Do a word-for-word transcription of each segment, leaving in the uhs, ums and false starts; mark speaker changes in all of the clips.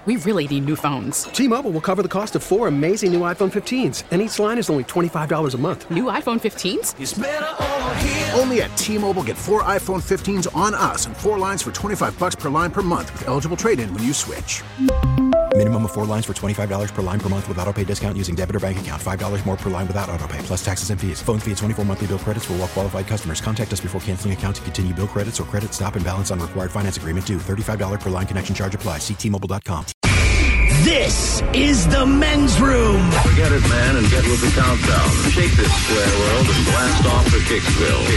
Speaker 1: we really need new phones.
Speaker 2: T-Mobile will cover the cost of four amazing new iPhone fifteens, and each line is only twenty-five dollars a month.
Speaker 1: New iPhone fifteens?
Speaker 3: It's better over here.
Speaker 4: Only at T-Mobile, get four iPhone fifteens on us and four lines for twenty-five dollars per line per month with eligible trade-in when you switch.
Speaker 5: Minimum of four lines for twenty-five dollars per line per month with autopay discount using debit or bank account. five dollars more per line without autopay, plus taxes and fees. Phone fee at twenty-four monthly bill credits for well-qualified customers. Contact us before canceling account to continue bill credits or credit stop and balance on required finance agreement due. thirty-five dollars per line connection charge applies. See T Mobile dot com.
Speaker 6: This is the men's room.
Speaker 7: Forget it, man, and get with the countdown. Shake this square world and blast off for Kicksville.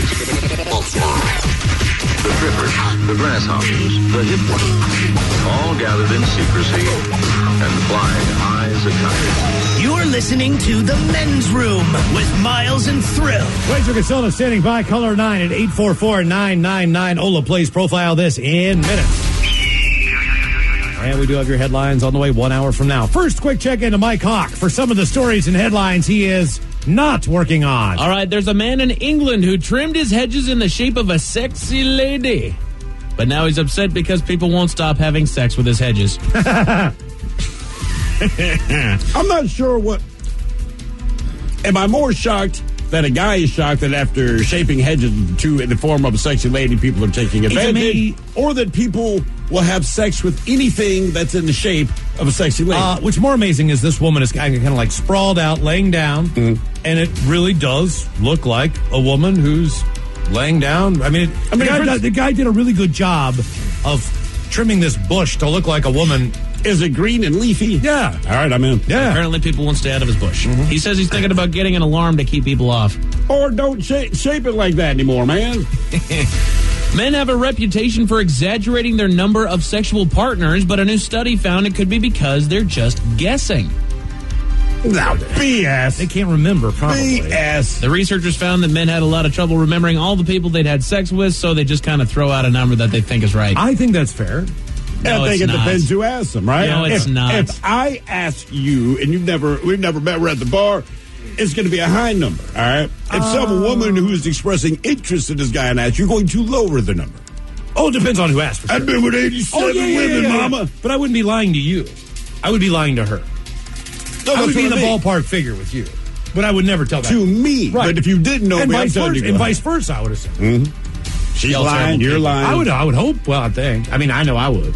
Speaker 7: The trippers, the grasshoppers, the hip ones, all gathered in secrecy and flying high as a kite.
Speaker 6: You're listening to the men's room with Miles and Thrill.
Speaker 8: Razor Casella standing by, caller nine at eight four four, nine nine nine. Ola plays Profile This in minutes. And we do have your headlines on the way one hour from now. First, quick check into Mike Hawk for some of the stories and headlines he is not working on.
Speaker 9: All right, there's a man in England who trimmed his hedges in the shape of a sexy lady. But now he's upset because people won't stop having sex with his hedges.
Speaker 10: I'm not sure what... Am I more shocked that a guy is shocked that after shaping hedges to in the form of a sexy lady, people are taking advantage, or that people will have sex with anything that's in the shape of a sexy lady?
Speaker 8: Uh, what's more amazing is this woman is kind of, kind of like sprawled out, laying down, mm-hmm. and it really does look like a woman who's laying down. I mean, it, I mean the, guy, the guy did a really good job of trimming this bush to look like a woman.
Speaker 10: Is it green and leafy?
Speaker 8: Yeah.
Speaker 10: All right, I'm in.
Speaker 8: Yeah.
Speaker 9: Apparently people won't stay out of his bush.
Speaker 8: Mm-hmm.
Speaker 9: He says he's thinking about getting an alarm to keep people off.
Speaker 10: Or don't sh- shape it like that anymore, man.
Speaker 9: Men have a reputation for exaggerating their number of sexual partners, but a new study found it could be because they're just guessing.
Speaker 10: Now, B S.
Speaker 8: They can't remember, probably.
Speaker 10: B S.
Speaker 9: The researchers found that men had a lot of trouble remembering all the people they'd had sex with, so they just kind of throw out a number that they think is right.
Speaker 8: I think that's fair.
Speaker 9: No,
Speaker 10: I think
Speaker 9: it's
Speaker 10: it
Speaker 9: not.
Speaker 10: depends who asks them, right?
Speaker 9: No, it's
Speaker 10: if,
Speaker 9: not.
Speaker 10: If I ask you, and you've never, we've never met, we're at the bar, it's going to be a high number, all right? If uh, some woman who is expressing interest in this guy and asks, you're going to lower the number.
Speaker 8: Oh, it depends on who asked. For sure.
Speaker 10: I've been with eighty-seven
Speaker 8: oh, yeah, yeah,
Speaker 10: women,
Speaker 8: yeah, yeah.
Speaker 10: mama.
Speaker 8: But I wouldn't be lying to you. I would be lying to her.
Speaker 10: No,
Speaker 8: I would be in the
Speaker 10: I mean.
Speaker 8: ballpark figure with you. But I would never tell that.
Speaker 10: To me.
Speaker 8: Right.
Speaker 10: But if you didn't know
Speaker 8: and
Speaker 10: me,
Speaker 8: vice
Speaker 10: I'm telling
Speaker 8: versa,
Speaker 10: you.
Speaker 8: And vice versa, I would assume.
Speaker 10: Mm-hmm. She's
Speaker 9: Y'all
Speaker 10: lying, you're lying.
Speaker 8: I would, I would hope. Well, I think. I mean, I know I would.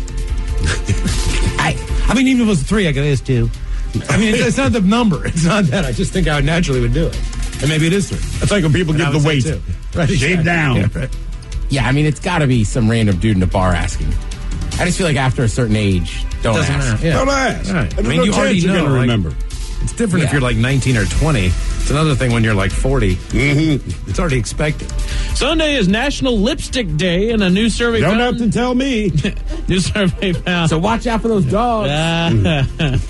Speaker 8: I, I mean, even if it was three, I could ask two. I mean, it's, it's not the number. It's not that. I just think I naturally would do it. And maybe it is three.
Speaker 10: It's like when people
Speaker 8: and
Speaker 10: give the weight.
Speaker 8: Too. Right,
Speaker 10: Shave
Speaker 8: exactly.
Speaker 10: down.
Speaker 8: Yeah, right.
Speaker 11: Yeah, I mean, it's got to be some random dude in a bar asking. I just feel like after a certain age, don't
Speaker 8: Doesn't
Speaker 11: ask.
Speaker 8: matter. Yeah.
Speaker 10: Don't ask.
Speaker 8: Right.
Speaker 10: I
Speaker 8: mean,
Speaker 10: no
Speaker 8: you already
Speaker 10: you're
Speaker 8: know.
Speaker 10: going to
Speaker 8: like,
Speaker 10: remember.
Speaker 8: It's different
Speaker 11: Yeah.
Speaker 8: if you're like nineteen or twenty. It's another thing when you're like forty.
Speaker 10: Mm-hmm.
Speaker 8: It's already expected.
Speaker 9: Sunday is National Lipstick Day, and a new survey
Speaker 10: Don't
Speaker 9: found...
Speaker 10: have to tell me.
Speaker 9: New survey found...
Speaker 11: So watch out for those dogs.
Speaker 9: Uh,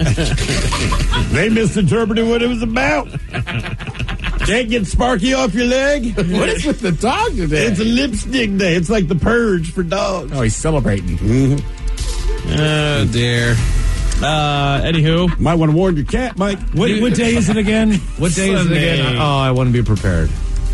Speaker 10: They misinterpreted what it was about. Can't get Sparky off your leg?
Speaker 11: What is with the dog today?
Speaker 10: It's a lipstick day. It's like the purge for dogs.
Speaker 11: Oh, he's celebrating.
Speaker 10: Mm-hmm.
Speaker 9: oh, dear. Uh, anywho.
Speaker 10: Might want to warn your cat, Mike.
Speaker 8: What, what day is it again? What day is it
Speaker 9: Sunday.
Speaker 8: again? Oh, I want to be prepared.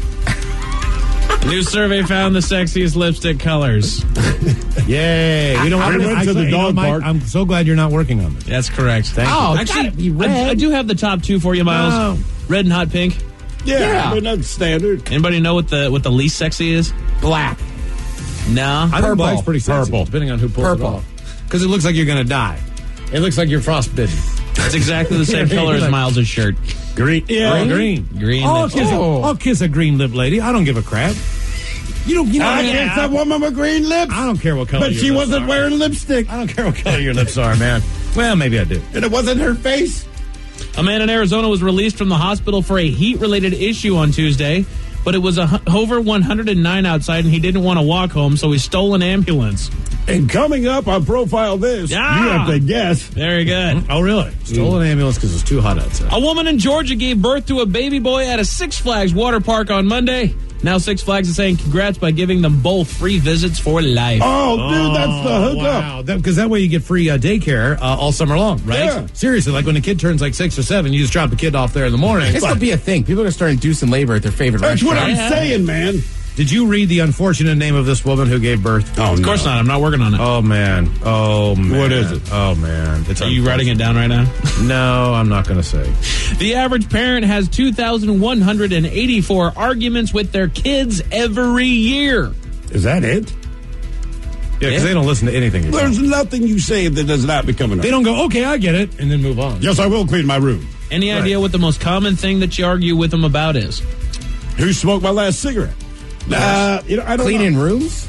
Speaker 9: New survey found the sexiest lipstick colors.
Speaker 8: Yay. We don't
Speaker 10: I
Speaker 8: want
Speaker 10: went to the
Speaker 8: you know,
Speaker 10: dog
Speaker 8: Mike,
Speaker 10: park.
Speaker 8: I'm so glad you're not working on this.
Speaker 9: That's correct.
Speaker 8: Thank
Speaker 11: Oh,
Speaker 8: you.
Speaker 11: it's
Speaker 9: Actually,
Speaker 11: gotta be red.
Speaker 9: I, I do have the top two for you, Miles.
Speaker 8: No.
Speaker 9: Red and hot pink.
Speaker 10: Yeah,
Speaker 11: Yeah.
Speaker 10: I mean, that's standard.
Speaker 9: Anybody know what the what the least sexy is?
Speaker 11: Black.
Speaker 9: No.
Speaker 8: I think black's pretty sexy,
Speaker 10: Purple.
Speaker 8: depending on who pulls
Speaker 11: Purple.
Speaker 8: it off. Because it looks like you're going to die. It looks like you're frostbitten.
Speaker 9: It's exactly the same color as Miles' shirt.
Speaker 10: Green.
Speaker 8: Yeah, green.
Speaker 9: Green.
Speaker 8: I'll
Speaker 9: lipstick.
Speaker 8: kiss,
Speaker 11: Oh.
Speaker 8: a, I'll kiss a green lip lady. I don't give a crap. You don't. You know.
Speaker 10: I
Speaker 8: man,
Speaker 10: guess that woman with green lips.
Speaker 8: I don't care what color.
Speaker 10: But
Speaker 8: your
Speaker 10: she
Speaker 8: lips
Speaker 10: wasn't
Speaker 8: are.
Speaker 10: wearing lipstick.
Speaker 8: I don't care what color your lips are, man. Well, maybe I do.
Speaker 10: And it wasn't her face.
Speaker 9: A man in Arizona was released from the hospital for a heat-related issue on Tuesday, but it was a, over one hundred nine outside, and he didn't want to walk home, so he stole an ambulance.
Speaker 10: And coming up on Profile This,
Speaker 9: Yeah.
Speaker 10: you have to guess.
Speaker 9: Very good.
Speaker 8: Oh, really? Stole an ambulance because it's too hot outside.
Speaker 9: A woman in Georgia gave birth to a baby boy at a Six Flags water park on Monday. Now Six Flags is saying congrats by giving them both free visits for life.
Speaker 10: Oh, dude, that's the hookup.
Speaker 8: Wow, because that, that way you get free uh, daycare uh, all summer long, right?
Speaker 10: Yeah.
Speaker 8: Seriously, like when a kid turns like six or seven, you just drop the kid off there in the morning.
Speaker 11: This will be a thing. People are going to start inducing labor at their favorite
Speaker 10: That's what
Speaker 11: restaurant.
Speaker 10: I'm saying, man.
Speaker 8: Did you read the unfortunate name of this woman who gave birth?
Speaker 10: Oh,
Speaker 9: Of course not. I'm not working on it.
Speaker 8: Oh, man. Oh, man.
Speaker 10: What is it?
Speaker 8: Oh, man. It's
Speaker 9: Are you writing it down right now?
Speaker 8: No, I'm not going to say.
Speaker 9: The average parent has two thousand one hundred eighty-four arguments with their kids every year.
Speaker 10: Is that it?
Speaker 8: Yeah, because they don't listen to anything you
Speaker 10: There's
Speaker 8: say.
Speaker 10: nothing you say that does not become an
Speaker 8: They don't go, okay, I get it, and then move on.
Speaker 10: Yes, I will clean my room.
Speaker 9: Any idea what the most common thing that you argue with them about is?
Speaker 10: Who smoked my last cigarette? Nah, you know, I don't
Speaker 11: Cleaning
Speaker 10: know.
Speaker 11: rooms?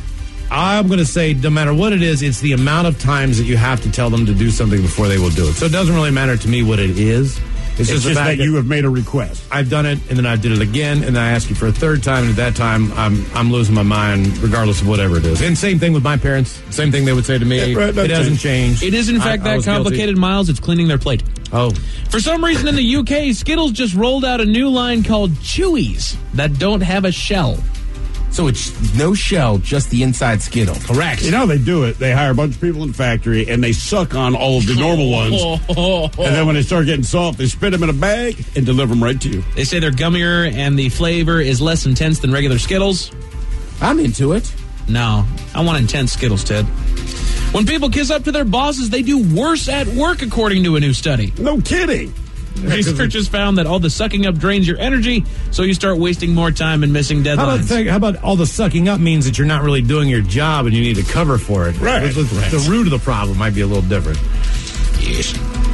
Speaker 8: I'm going to say no matter what it is, it's the amount of times that you have to tell them to do something before they will do it. So it doesn't really matter to me what it is.
Speaker 10: It's,
Speaker 8: It's,
Speaker 10: just
Speaker 8: the fact
Speaker 10: that you have made a request.
Speaker 8: I've done it, and then I did it again, and then I ask you for a third time, and at that time, I'm I'm losing my mind, regardless of whatever it is. And same thing with my parents. Same thing they would say to me.
Speaker 10: Yeah, right, that
Speaker 8: it hasn't changed.
Speaker 9: It is, in fact,
Speaker 8: I- I
Speaker 9: that
Speaker 8: was guilty.
Speaker 9: complicated, Miles. It's cleaning their plate.
Speaker 8: Oh.
Speaker 9: For some reason in the U K, Skittles just rolled out a new line called Chewies that don't have a shell.
Speaker 11: So it's no shell, just the inside Skittle.
Speaker 9: Correct.
Speaker 10: You know how they do it? They hire a bunch of people in the factory, and they suck on all of the normal ones. And then when they start getting soft, they spit them in a bag and deliver them right to you.
Speaker 9: They say they're gummier and the flavor is less intense than regular Skittles.
Speaker 11: I'm into it.
Speaker 9: No, I want intense Skittles, Ted. When people kiss up to their bosses, they do worse at work, according to a new study.
Speaker 10: No kidding.
Speaker 9: Researchers found that all the sucking up drains your energy, so you start wasting more time and missing
Speaker 8: How about,
Speaker 9: deadlines.
Speaker 8: think, how about all the sucking up means that you're not really doing your job and you need to cover for it?
Speaker 10: Right,
Speaker 8: The, the-
Speaker 10: right.
Speaker 8: the root of the problem might be a little different.
Speaker 9: Yes.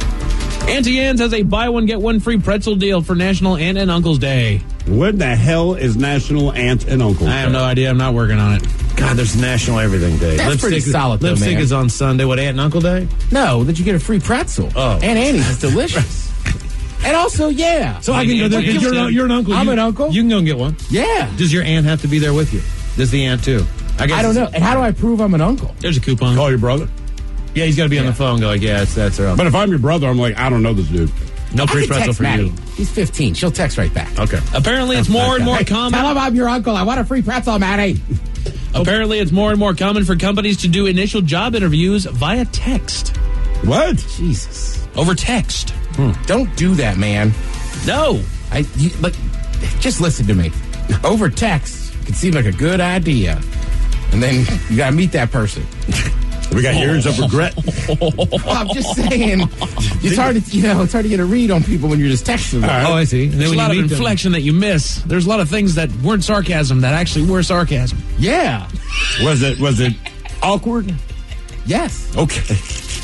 Speaker 9: Auntie Anne's has a buy one, get one free pretzel deal for National Aunt and Uncle's Day.
Speaker 10: What the hell is National Aunt and Uncle?
Speaker 9: I have no idea. I'm not working on it.
Speaker 8: God, there's National Everything Day.
Speaker 11: That's pretty solid, though,
Speaker 8: Lipstick
Speaker 11: man.
Speaker 8: is on Sunday. What, Aunt and Uncle Day?
Speaker 11: No, that you get a free pretzel.
Speaker 8: Oh.
Speaker 11: And Annie's is delicious. And also, yeah.
Speaker 8: So I can go there because you're, an- you're an uncle.
Speaker 11: I'm
Speaker 8: you,
Speaker 11: an uncle.
Speaker 8: You can go and get one.
Speaker 11: Yeah.
Speaker 8: Does your aunt have to be there with you? Does the aunt too? I guess
Speaker 11: I don't know. And how do I prove I'm an uncle?
Speaker 9: There's a coupon.
Speaker 10: Call your brother.
Speaker 8: Yeah, he's got to be on the phone. Go like, yeah, it's, that's her uncle.
Speaker 10: But if I'm your brother, I'm like, I don't know this dude.
Speaker 8: No
Speaker 11: I
Speaker 8: free
Speaker 11: can
Speaker 8: pretzel
Speaker 11: text
Speaker 8: for
Speaker 11: Maddie.
Speaker 8: you.
Speaker 11: He's fifteen. She'll text right back.
Speaker 8: Okay.
Speaker 9: Apparently, it's more and more
Speaker 11: Hey,
Speaker 9: common.
Speaker 11: tell him I'm your uncle. I want a free pretzel, Maddie.
Speaker 9: Apparently, it's more and more common for companies to do initial job interviews via text.
Speaker 10: What?
Speaker 11: Jesus.
Speaker 9: Over text.
Speaker 11: Hmm. Don't do that, man.
Speaker 9: No.
Speaker 11: I you, like, just listen to me. Over text can seem like a good idea, and then you got to meet that person.
Speaker 10: We got years of regret.
Speaker 11: I'm just saying, it's hard to you know it's hard to get a read on people when you're just texting them.
Speaker 8: Oh, I see. And then
Speaker 9: There's a
Speaker 8: when
Speaker 9: lot
Speaker 8: you
Speaker 9: of
Speaker 8: meet them-
Speaker 9: inflection that you miss. There's a lot of things that weren't sarcasm that actually were sarcasm.
Speaker 11: Yeah.
Speaker 10: Was it was it awkward?
Speaker 11: Yes.
Speaker 10: Okay.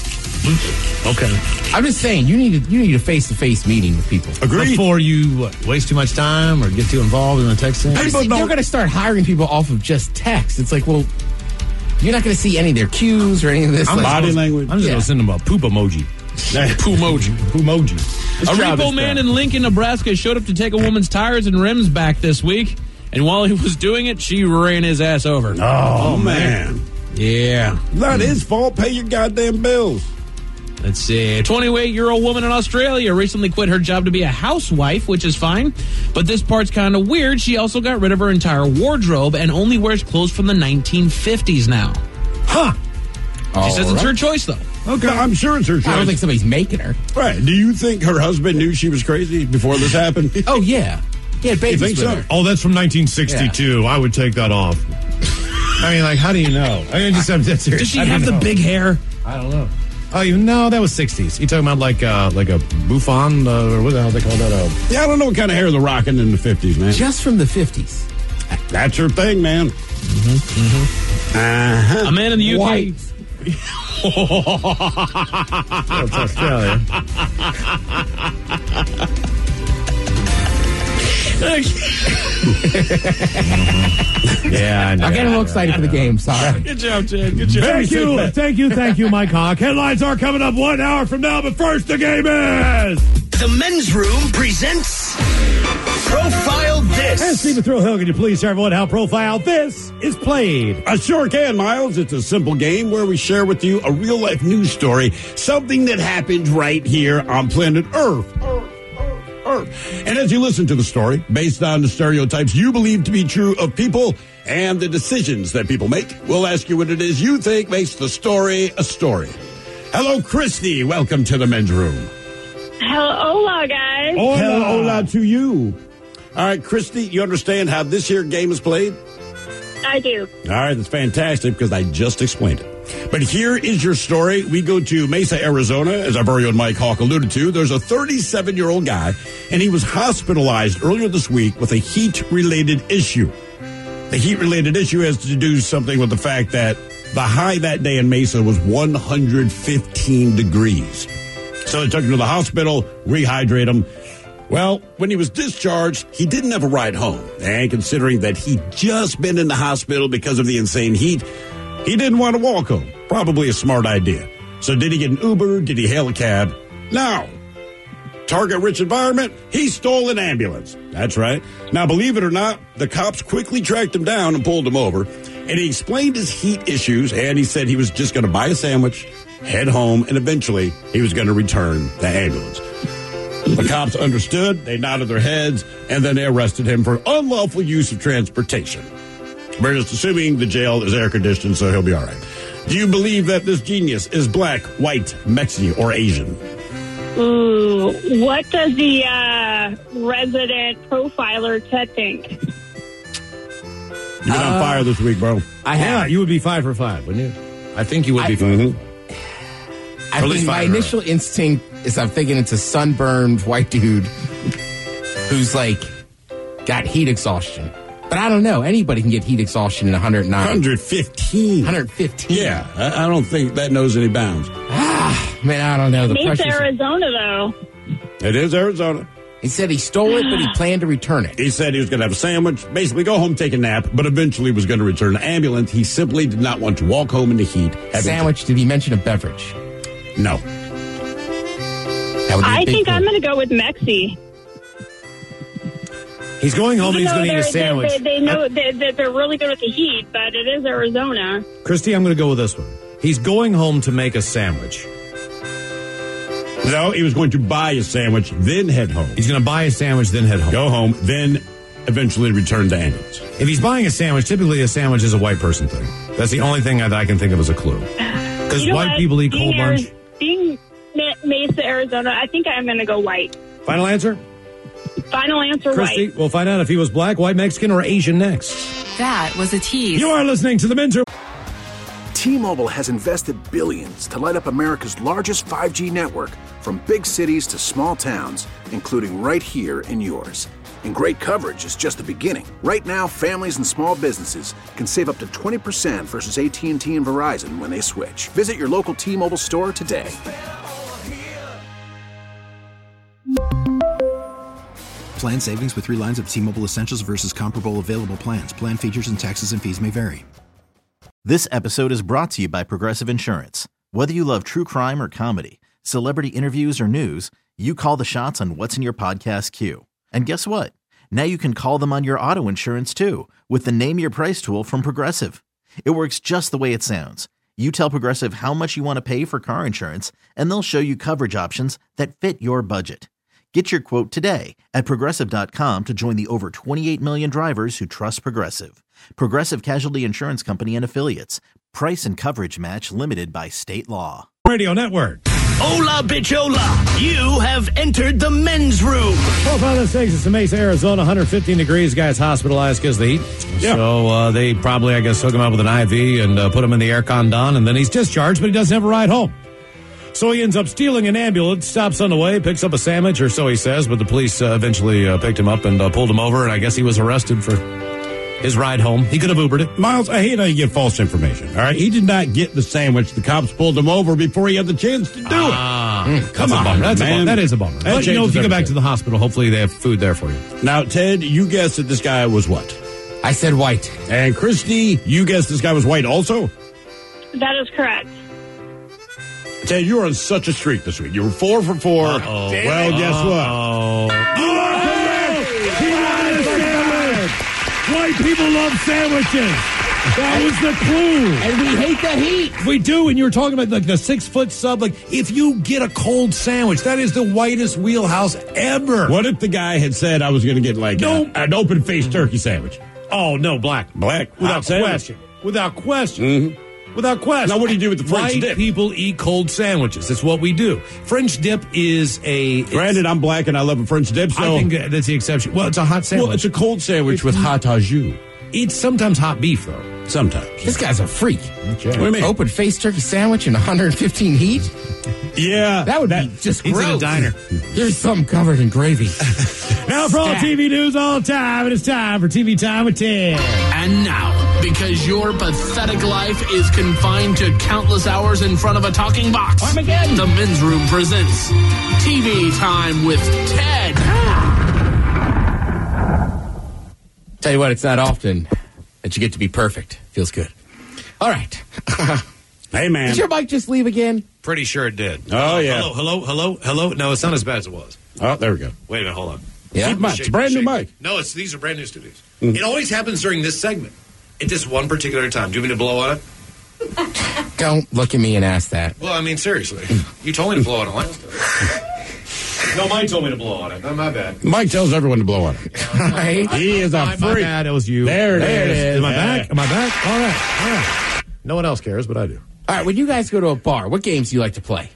Speaker 8: Okay.
Speaker 11: I'm just saying you need a, you need a face to face meeting with people.
Speaker 10: Agreed.
Speaker 8: Before you what, waste too much time or get too involved in the texting.
Speaker 11: I'm just saying, they're going to start hiring people off of just text. It's like, well, you're not going to see any of their cues or any of this.
Speaker 8: I'm
Speaker 11: like,
Speaker 10: Body language.
Speaker 8: I'm just
Speaker 11: Yeah.
Speaker 8: going to send them a poop emoji.
Speaker 9: Poomoji.
Speaker 8: Poomoji.
Speaker 9: A
Speaker 10: job
Speaker 9: repo
Speaker 10: is
Speaker 9: man
Speaker 10: done.
Speaker 9: in Lincoln, Nebraska showed up to take a woman's tires and rims back this week. And while he was doing it, she ran his ass over.
Speaker 10: Oh, man.
Speaker 9: Yeah.
Speaker 10: Not his fault. Pay your goddamn bills.
Speaker 9: Let's see. A twenty-eight-year-old woman in Australia recently quit her job to be a housewife, which is fine. But this part's kind of weird. She also got rid of her entire wardrobe and only wears clothes from the nineteen fifties now.
Speaker 8: Huh.
Speaker 9: She says it's her choice, though.
Speaker 10: Okay. No, I'm sure it's her choice.
Speaker 11: I don't think somebody's making her.
Speaker 10: Right. Do you think her husband knew she was crazy before this happened?
Speaker 11: Oh yeah, he had babies
Speaker 10: think
Speaker 11: with
Speaker 10: so?
Speaker 11: her.
Speaker 8: Oh, that's from nineteen sixty-two. I would take that off. I mean, like, how do you know? I mean, just I'm dead serious.
Speaker 9: Does she
Speaker 8: How do
Speaker 9: have
Speaker 8: you
Speaker 9: the
Speaker 8: know?
Speaker 9: big hair?
Speaker 8: I don't know. Oh, you no, that was sixties. You talking about like uh, like a bouffant uh, or what the hell they call that? Uh,
Speaker 10: Yeah, I don't know what kind of hair they're rocking in the fifties, man.
Speaker 11: Just from the fifties.
Speaker 10: That's her thing, man. Uh-huh.
Speaker 9: A man in the U K.
Speaker 11: White.
Speaker 8: That's Australia. Yeah, I know.
Speaker 11: I'm getting a little excited for the game. Sorry.
Speaker 9: Good job, Ted. Good job.
Speaker 8: Thank you, thank you, thank you, Mike Hawk. Headlines are coming up one hour from now, but first the game is.
Speaker 6: The Men's Room presents Profile
Speaker 8: And
Speaker 6: This.
Speaker 8: Stephen Thrillhill, can you please tell everyone how Profile This is played?
Speaker 10: I sure can, Miles. It's a simple game where we share with you a real life news story, something that happened right here on planet Earth. Earth, Earth, Earth. And as you listen to the story, based on the stereotypes you believe to be true of people and the decisions that people make, we'll ask you what it is you think makes the story a story. Hello, Christy. Welcome to the Men's Room.
Speaker 3: Hola, guys.
Speaker 10: Hola, hola to you. All right, Christy, you understand how this here game is played?
Speaker 3: I do.
Speaker 10: All right, that's fantastic because I just explained it. But here is your story. We go to Mesa, Arizona, as our very own Mike Hawk alluded to. There's a thirty-seven-year-old guy, and he was hospitalized earlier this week with a heat-related issue. The heat-related issue has to do something with the fact that the high that day in Mesa was one hundred fifteen degrees. So they took him to the hospital, rehydrate him. Well, when he was discharged, he didn't have a ride home. And considering that he'd just been in the hospital because of the insane heat, he didn't want to walk home. Probably a smart idea. So did he get an Uber? Did he hail a cab? No. Target-rich environment, he stole an ambulance. That's right. Now, believe it or not, the cops quickly tracked him down and pulled him over. And he explained his heat issues, and he said he was just going to buy a sandwich, head home, and eventually he was going to return the ambulance. The cops understood, they nodded their heads, and then they arrested him for unlawful use of transportation. We're just assuming the jail is air-conditioned, so he'll be all right. Do you believe that this genius is black, white, Mexican, or Asian?
Speaker 3: Ooh, what does the uh, resident profiler Ted think?
Speaker 10: You've been uh, on fire this week, bro.
Speaker 8: I have. Yeah, you would be five for five, wouldn't you? I think you would be I, five. Mm-hmm.
Speaker 11: I think my initial instinct is I'm thinking it's a sunburned white dude who's like got heat exhaustion. But I don't know. Anybody can get heat exhaustion in one hundred nine.
Speaker 10: one hundred fifteen.
Speaker 11: one hundred fifteen.
Speaker 10: Yeah, I, I don't think that knows any bounds.
Speaker 11: Ah, man, I don't know. The
Speaker 3: It's Arizona, though.
Speaker 10: It is Arizona.
Speaker 11: He said he stole it, but he planned to return it.
Speaker 10: He said he was going to have a sandwich, basically go home, take a nap, but eventually was going to return the ambulance. He simply did not want to walk home in the heat.
Speaker 11: Sandwich, did he mention a beverage?
Speaker 10: No.
Speaker 3: I think I'm going to go with Mexi.
Speaker 8: He's going home and he's going to eat a sandwich.
Speaker 3: They, they, they know that they, they're really good with the heat, but it is Arizona.
Speaker 8: Christy, I'm going to go with this one. He's going home to make a sandwich.
Speaker 10: No, he was going to buy a sandwich, then head home.
Speaker 8: He's going to buy a sandwich, then head home.
Speaker 10: Go home, then eventually return the ambulance.
Speaker 8: If he's buying a sandwich, typically a sandwich is a white person thing. That's the only thing that I can think of as a clue. Because
Speaker 3: you know
Speaker 8: white
Speaker 3: what?
Speaker 8: people eat
Speaker 3: being
Speaker 8: cold
Speaker 3: Ari-
Speaker 8: lunch.
Speaker 3: Being Mesa, Arizona, I think I'm going to go white.
Speaker 8: Final answer?
Speaker 3: Final answer,
Speaker 8: Christy,
Speaker 3: white.
Speaker 8: we'll find out if he was black, white, Mexican, or Asian next.
Speaker 12: That was a tease.
Speaker 8: You are listening to the Men's Room.
Speaker 4: T-Mobile has invested billions to light up America's largest five G network, from big cities to small towns, including right here in yours. And great coverage is just the beginning. Right now, families and small businesses can save up to twenty percent versus A T and T and Verizon when they switch. Visit your local T-Mobile store today.
Speaker 5: Plan savings with three lines of T-Mobile Essentials versus comparable available plans. Plan features and taxes and fees may vary.
Speaker 13: This episode is brought to you by Progressive Insurance. Whether you love true crime or comedy, celebrity interviews or news, you call the shots on what's in your podcast queue. And guess what? Now you can call them on your auto insurance too with the Name Your Price tool from Progressive. It works just the way it sounds. You tell Progressive how much you want to pay for car insurance, and they'll show you coverage options that fit your budget. Get your quote today at Progressive dot com to join the over twenty-eight million drivers who trust Progressive. Progressive Casualty Insurance Company and Affiliates. Price and coverage match limited by state law.
Speaker 8: Radio Network.
Speaker 6: Hola, bichola. You have entered the men's room.
Speaker 8: Profile this takes us to Mesa, Arizona. one hundred fifteen degrees. Guy's hospitalized because of the heat.
Speaker 10: Yeah.
Speaker 8: So uh, they probably, I guess, hook him up with an I V and uh, put him in the air con don, and then he's discharged, but he doesn't have a ride home. So he ends up stealing an ambulance, stops on the way, picks up a sandwich, or so he says, but the police uh, eventually uh, picked him up and uh, pulled him over, and I guess he was arrested for his ride home. He could have Ubered it.
Speaker 10: Miles, I hate how you get false information, all right? He did not get the sandwich. The cops pulled him over before he had the chance to do
Speaker 8: ah,
Speaker 10: it.
Speaker 8: Mm, come on, bummer. That's
Speaker 10: man.
Speaker 8: A bummer. That is a bummer.
Speaker 10: That
Speaker 8: but, you know, if you
Speaker 10: everything.
Speaker 8: go back to the hospital, hopefully they have food there for you.
Speaker 10: Now, Ted, you guessed that this guy was what?
Speaker 11: I said white.
Speaker 10: And Christy, you guessed this guy was white also?
Speaker 3: That is correct.
Speaker 10: Ted, you were on such a streak this week. You were four for four.
Speaker 8: Uh-oh.
Speaker 10: Well, guess what?
Speaker 8: Oh. You are correct. He wanted a sandwich. White people love sandwiches. That was the clue.
Speaker 11: And we hate the heat.
Speaker 8: We do, and you were talking about like the six-foot sub. Like, if you get a cold sandwich, that is the whitest wheelhouse ever.
Speaker 10: What if the guy had said I was going to get like
Speaker 8: no.
Speaker 10: a, an open-faced turkey sandwich?
Speaker 8: Oh, no, black.
Speaker 10: Black.
Speaker 8: Without
Speaker 10: Hot
Speaker 8: question.
Speaker 10: sandwich.
Speaker 8: Without question.
Speaker 10: Mm-hmm.
Speaker 8: Without question.
Speaker 10: Now, what do you do with the French
Speaker 8: White
Speaker 10: dip?
Speaker 8: people eat cold sandwiches. That's what we do. French dip is a...
Speaker 10: Granted, I'm black and I love a French dip, so...
Speaker 8: I think that's the exception. Well, it's a hot sandwich.
Speaker 10: Well, it's a cold sandwich
Speaker 8: it's
Speaker 10: with hot au jus.
Speaker 8: It's sometimes hot beef, though.
Speaker 10: Sometimes.
Speaker 11: This guy's a freak.
Speaker 10: Okay. What do you mean?
Speaker 11: Open faced turkey sandwich in one hundred fifteen heat?
Speaker 10: Yeah.
Speaker 11: That would be just
Speaker 8: He's
Speaker 11: gross.
Speaker 8: in a diner.
Speaker 11: Here's something covered in gravy.
Speaker 8: Now for all
Speaker 11: Stat.
Speaker 8: T V news all the time, it is time for T V Time with Ted.
Speaker 9: And now, because your pathetic life is confined to countless hours in front of a talking box,
Speaker 8: Armageddon.
Speaker 9: the Men's Room presents T V Time with Ted.
Speaker 11: Tell you what, it's not often that you get to be perfect. Feels good. All right.
Speaker 10: Hey, man.
Speaker 11: Did your mic just leave again?
Speaker 8: Pretty sure it did.
Speaker 10: Oh, yeah.
Speaker 8: Hello, hello, hello, hello. No, it's not as bad as it was.
Speaker 10: Oh, there we go.
Speaker 8: Wait a minute, hold on.
Speaker 11: Yeah.
Speaker 10: Keep mic. It's a brand new mic.
Speaker 8: No, it's these are brand new studios. Mm-hmm. It always happens during this segment. At this one particular time. Do you want me to blow on it?
Speaker 11: Don't look at me and ask that.
Speaker 8: Well, I mean, seriously. You told me to blow on it last time. No, Mike told me to blow on it. Not my bad.
Speaker 10: Mike tells everyone to blow on it.
Speaker 11: Right?
Speaker 10: He is a
Speaker 8: My,
Speaker 10: freak.
Speaker 8: my bad, it was you.
Speaker 10: There it
Speaker 8: there
Speaker 10: is.
Speaker 8: It is. Am I
Speaker 10: Yeah.
Speaker 8: back? Am I back? All right. All right. No one else cares, but I do.
Speaker 11: All right, when you guys go to a bar, what games do you like to play?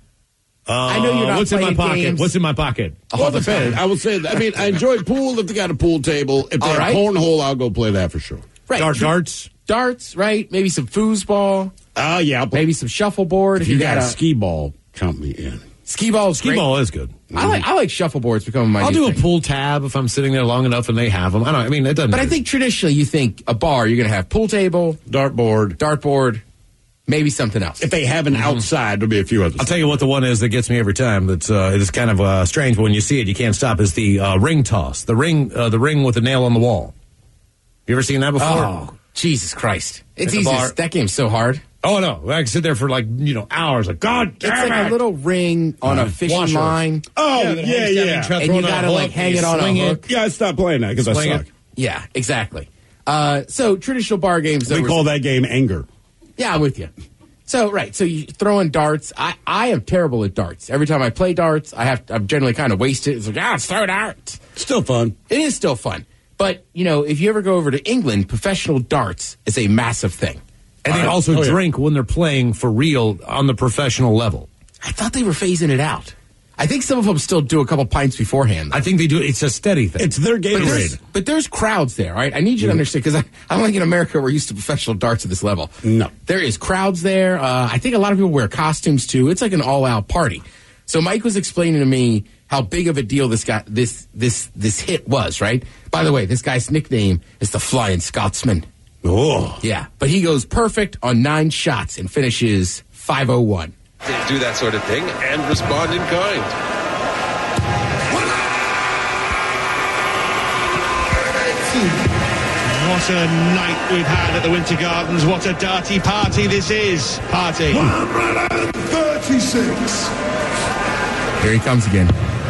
Speaker 8: Uh,
Speaker 11: I know you're not
Speaker 8: What's in my
Speaker 11: playing
Speaker 8: pocket?
Speaker 11: games.
Speaker 8: What's in my pocket?
Speaker 10: Well, the fan. I will say that. I mean, I enjoy pool if they got a pool table. If they
Speaker 11: All
Speaker 10: have
Speaker 11: right.
Speaker 10: cornhole, I'll go play that for sure.
Speaker 11: Right.
Speaker 8: Dart, darts.
Speaker 11: Darts, right? Maybe some foosball.
Speaker 10: Oh, yeah. I'll play.
Speaker 11: Maybe some shuffleboard.
Speaker 10: If
Speaker 11: If
Speaker 10: you
Speaker 11: you
Speaker 10: got
Speaker 11: got
Speaker 10: a
Speaker 11: a
Speaker 10: skee ball, count me in.
Speaker 11: skee ball, is
Speaker 8: Skee
Speaker 11: great.
Speaker 8: ball is good.
Speaker 11: I like I like shuffleboards becoming my.
Speaker 8: I'll
Speaker 11: new
Speaker 8: do a
Speaker 11: thing.
Speaker 8: pool tab if I'm sitting there long enough and they have them. I don't. I mean, it doesn't.
Speaker 11: But I think traditionally, you think a bar, you're going to have pool table,
Speaker 10: Dartboard.
Speaker 11: dartboard, maybe something else.
Speaker 10: If they have an outside, there'll be a few others.
Speaker 8: I'll tell you what the one is that gets me every time. That's uh, it is kind of uh, strange, but when you see it, you can't stop. Is the uh, ring toss, the ring, uh, the ring with the nail on the wall. You ever seen that before?
Speaker 11: Oh, Jesus Christ! It's
Speaker 8: In the
Speaker 11: easy.
Speaker 8: bar.
Speaker 11: That game's so hard.
Speaker 8: Oh no, I can sit there for like you know hours. Like God damn
Speaker 11: It's like
Speaker 8: it!
Speaker 11: a little ring on a fishing
Speaker 8: Washer.
Speaker 11: line.
Speaker 10: Oh,
Speaker 8: Yeah,
Speaker 10: yeah,
Speaker 8: that hangs down
Speaker 10: yeah.
Speaker 8: and try
Speaker 11: And
Speaker 8: throw
Speaker 11: you
Speaker 8: it on a
Speaker 11: gotta, like,
Speaker 8: hook,
Speaker 11: hang
Speaker 8: you
Speaker 11: it on a
Speaker 8: swing
Speaker 11: hook.
Speaker 10: Yeah, I stopped playing that because I
Speaker 8: Swing it.
Speaker 10: suck.
Speaker 11: Yeah, exactly. Uh, so traditional bar games.
Speaker 10: We
Speaker 11: there was-
Speaker 10: call that game anger.
Speaker 11: Yeah, I'm with you. So right, so you throw in darts. I, I am terrible at darts. Every time I play darts, I have I'm generally kind of wasted. It's like, ah, let's throw darts.
Speaker 10: Still fun.
Speaker 11: It is still fun, but you know, if you ever go over to England, professional darts is a massive thing.
Speaker 8: And they
Speaker 10: Uh,
Speaker 8: also
Speaker 10: oh, yeah.
Speaker 8: drink when they're playing for real on the professional level.
Speaker 11: I thought they were phasing it out. I think some of them still do a couple pints beforehand. though.
Speaker 8: I think they do. It's a steady thing.
Speaker 10: It's their
Speaker 11: But there's,
Speaker 10: Gatorade.
Speaker 11: but there's crowds there, right? I need you to understand because I, I don't think in America we're used to professional darts at this level.
Speaker 10: No.
Speaker 11: There is crowds there. Uh, I think a lot of people wear costumes too. It's like an all-out party. So Mike was explaining to me how big of a deal this guy, this this this hit was, right? By the way, this guy's nickname is the Flying Scotsman.
Speaker 10: Oh.
Speaker 11: Yeah, but he goes perfect on nine shots and finishes five oh one.
Speaker 14: Do that sort of thing and respond in kind.
Speaker 15: What a night we've had at the Winter Gardens. What a darty party this is. Party.
Speaker 16: one hundred thirty-six.
Speaker 11: Here he comes again.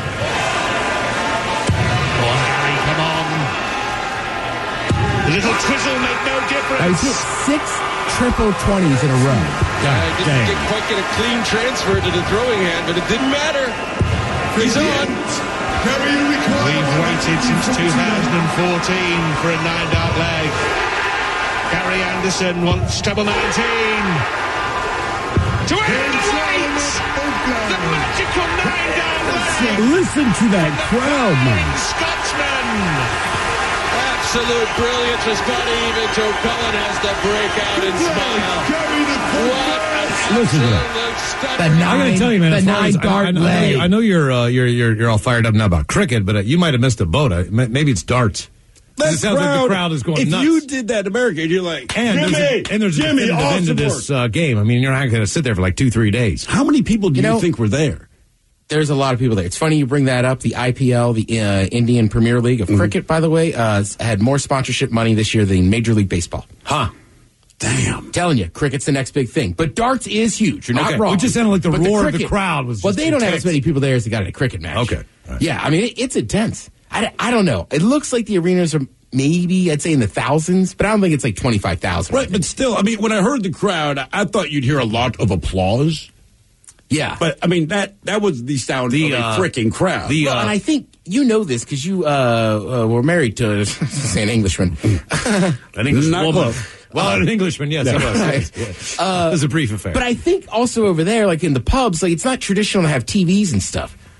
Speaker 15: Oh, Harry, come on. The little twizzle made no difference.
Speaker 11: Now, he's hit six triple twenties in a row.
Speaker 14: I didn't get, quite get a clean transfer to the throwing hand, but it didn't matter. He's on.
Speaker 15: We've waited since two thousand fourteen for a nine-dart leg. Gary Anderson wants treble nineteen. To end the wait! The magical nine-dart leg!
Speaker 10: Listen to that crowd, man.
Speaker 15: Scotsman!
Speaker 14: Absolute brilliance for Scotty Evans. O'Cullen has to break out and smile. What a
Speaker 10: Listen to that.
Speaker 14: absolute stunner.
Speaker 11: The nine,
Speaker 8: I gotta tell you, man.
Speaker 11: the
Speaker 8: as far as-
Speaker 11: nine-dart
Speaker 8: I, I, know-
Speaker 11: leg.
Speaker 8: I know you're, uh, you're you're you're all fired up now about cricket, but uh, you might have missed a boat. Uh, ma- maybe it's darts. 'Cause it sounds like the crowd is going
Speaker 10: if
Speaker 8: nuts.
Speaker 10: you did that in America, you're like,
Speaker 8: and
Speaker 10: Jimmy,
Speaker 8: there's a, and there's
Speaker 10: Jimmy,
Speaker 8: a definitive end to
Speaker 10: awesome
Speaker 8: this
Speaker 10: work.
Speaker 8: uh, game. I mean, you're not going to sit there for like two, three days.
Speaker 10: How many people do
Speaker 11: You
Speaker 10: you,
Speaker 11: know-
Speaker 10: think were there?
Speaker 11: There's a lot of people there. It's funny you bring that up. The I P L, the uh, Indian Premier League of cricket, by the way, uh, had more sponsorship money this year than Major League Baseball.
Speaker 8: Huh.
Speaker 10: Damn.
Speaker 11: Telling you, cricket's the next big thing. But darts is huge. You're not
Speaker 8: Okay.
Speaker 11: wrong.
Speaker 8: It just sounded like the
Speaker 11: But
Speaker 8: roar of the
Speaker 11: cricket-
Speaker 8: crowd was
Speaker 11: Well,
Speaker 8: just
Speaker 11: they don't have
Speaker 8: intense.
Speaker 11: as many people there as they got at a cricket match.
Speaker 8: Okay. All right.
Speaker 11: Yeah, I mean, it, it's intense. I, I don't know. It looks like the arenas are maybe, I'd say, in the thousands, but I don't think it's like twenty-five thousand.
Speaker 10: Right, but still, I mean, when I heard the crowd, I, I thought you'd hear a lot of applause.
Speaker 11: Yeah.
Speaker 10: But, I mean, that that was the sound
Speaker 8: The,
Speaker 10: of a
Speaker 8: uh,
Speaker 10: freaking crowd.
Speaker 8: the,
Speaker 11: Well,
Speaker 8: uh,
Speaker 11: and I think you know this because you uh, uh, were married to say an Englishman.
Speaker 8: An English
Speaker 10: Not
Speaker 8: woman.
Speaker 10: close.
Speaker 8: Well, an Englishman, yes,
Speaker 10: Yeah.
Speaker 8: he was.
Speaker 11: Right.
Speaker 8: Yes.
Speaker 11: Uh,
Speaker 8: it was a brief affair.
Speaker 11: But I think also over there, like in the pubs, like it's not traditional to have T Vs and stuff.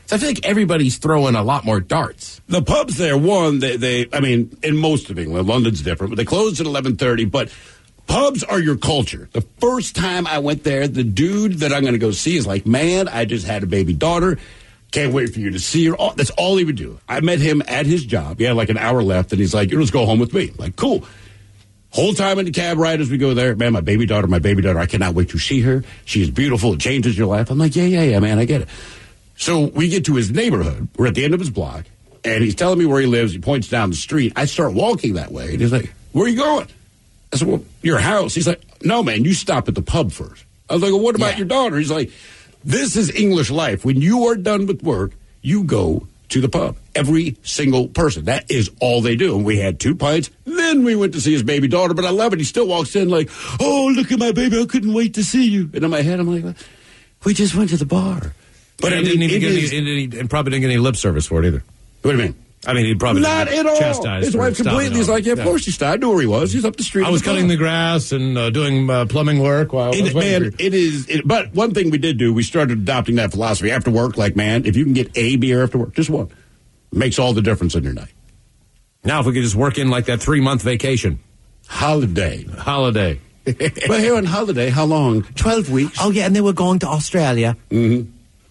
Speaker 11: So I feel like everybody's throwing a lot more darts.
Speaker 10: The pubs there, one, they, they I mean, in most of England, London's different, but they close at eleven thirty, but pubs are your culture. The first time I went there, the dude that I'm going to go see is like, man, I just had a baby daughter. Can't wait for you to see her. That's all he would do. I met him at his job. He had like an hour left, and he's like, you just go home with me. I'm like, cool. Whole time in the cab ride as we go there, man, my baby daughter, my baby daughter, I cannot wait to see her. She is beautiful. It changes your life. I'm like, yeah, yeah, yeah, man, I get it. So we get to his neighborhood. We're at the end of his block, and he's telling me where he lives. He points down the street. I start walking that way, and he's like, where are you going? I said, well, your house. He's like, no, man, you stop at the pub first. I was like, well, what about yeah. your daughter? He's like, this is English life. When you are done with work, you go to the pub. Every single person. That is all they do. And we had two pints. Then we went to see his baby daughter. But I love it. He still walks in like, oh, look at my baby. I couldn't wait to see you. And in my head, I'm like, we just went to the bar.
Speaker 8: But he didn't even get any, and probably didn't get any lip service for it either.
Speaker 10: What do you mean?
Speaker 8: I mean, he probably
Speaker 10: not
Speaker 8: didn't
Speaker 10: at all.
Speaker 8: chastise
Speaker 10: His wife completely is like, yeah, of yeah. course he stopped. I knew where he was. He's up the street.
Speaker 8: I was the cutting the grass and uh, doing uh, plumbing work while I was
Speaker 10: it, man, it is. It, but one thing we did do, we started adopting that philosophy after work. Like, man, if you can get a beer after work, just one, makes all the difference in your night.
Speaker 8: Now, if we could just work in like that three month vacation,
Speaker 10: holiday,
Speaker 8: holiday.
Speaker 10: But here on holiday, how long? Twelve weeks.
Speaker 8: Oh yeah, and they were going to Australia.
Speaker 10: Mm-hmm.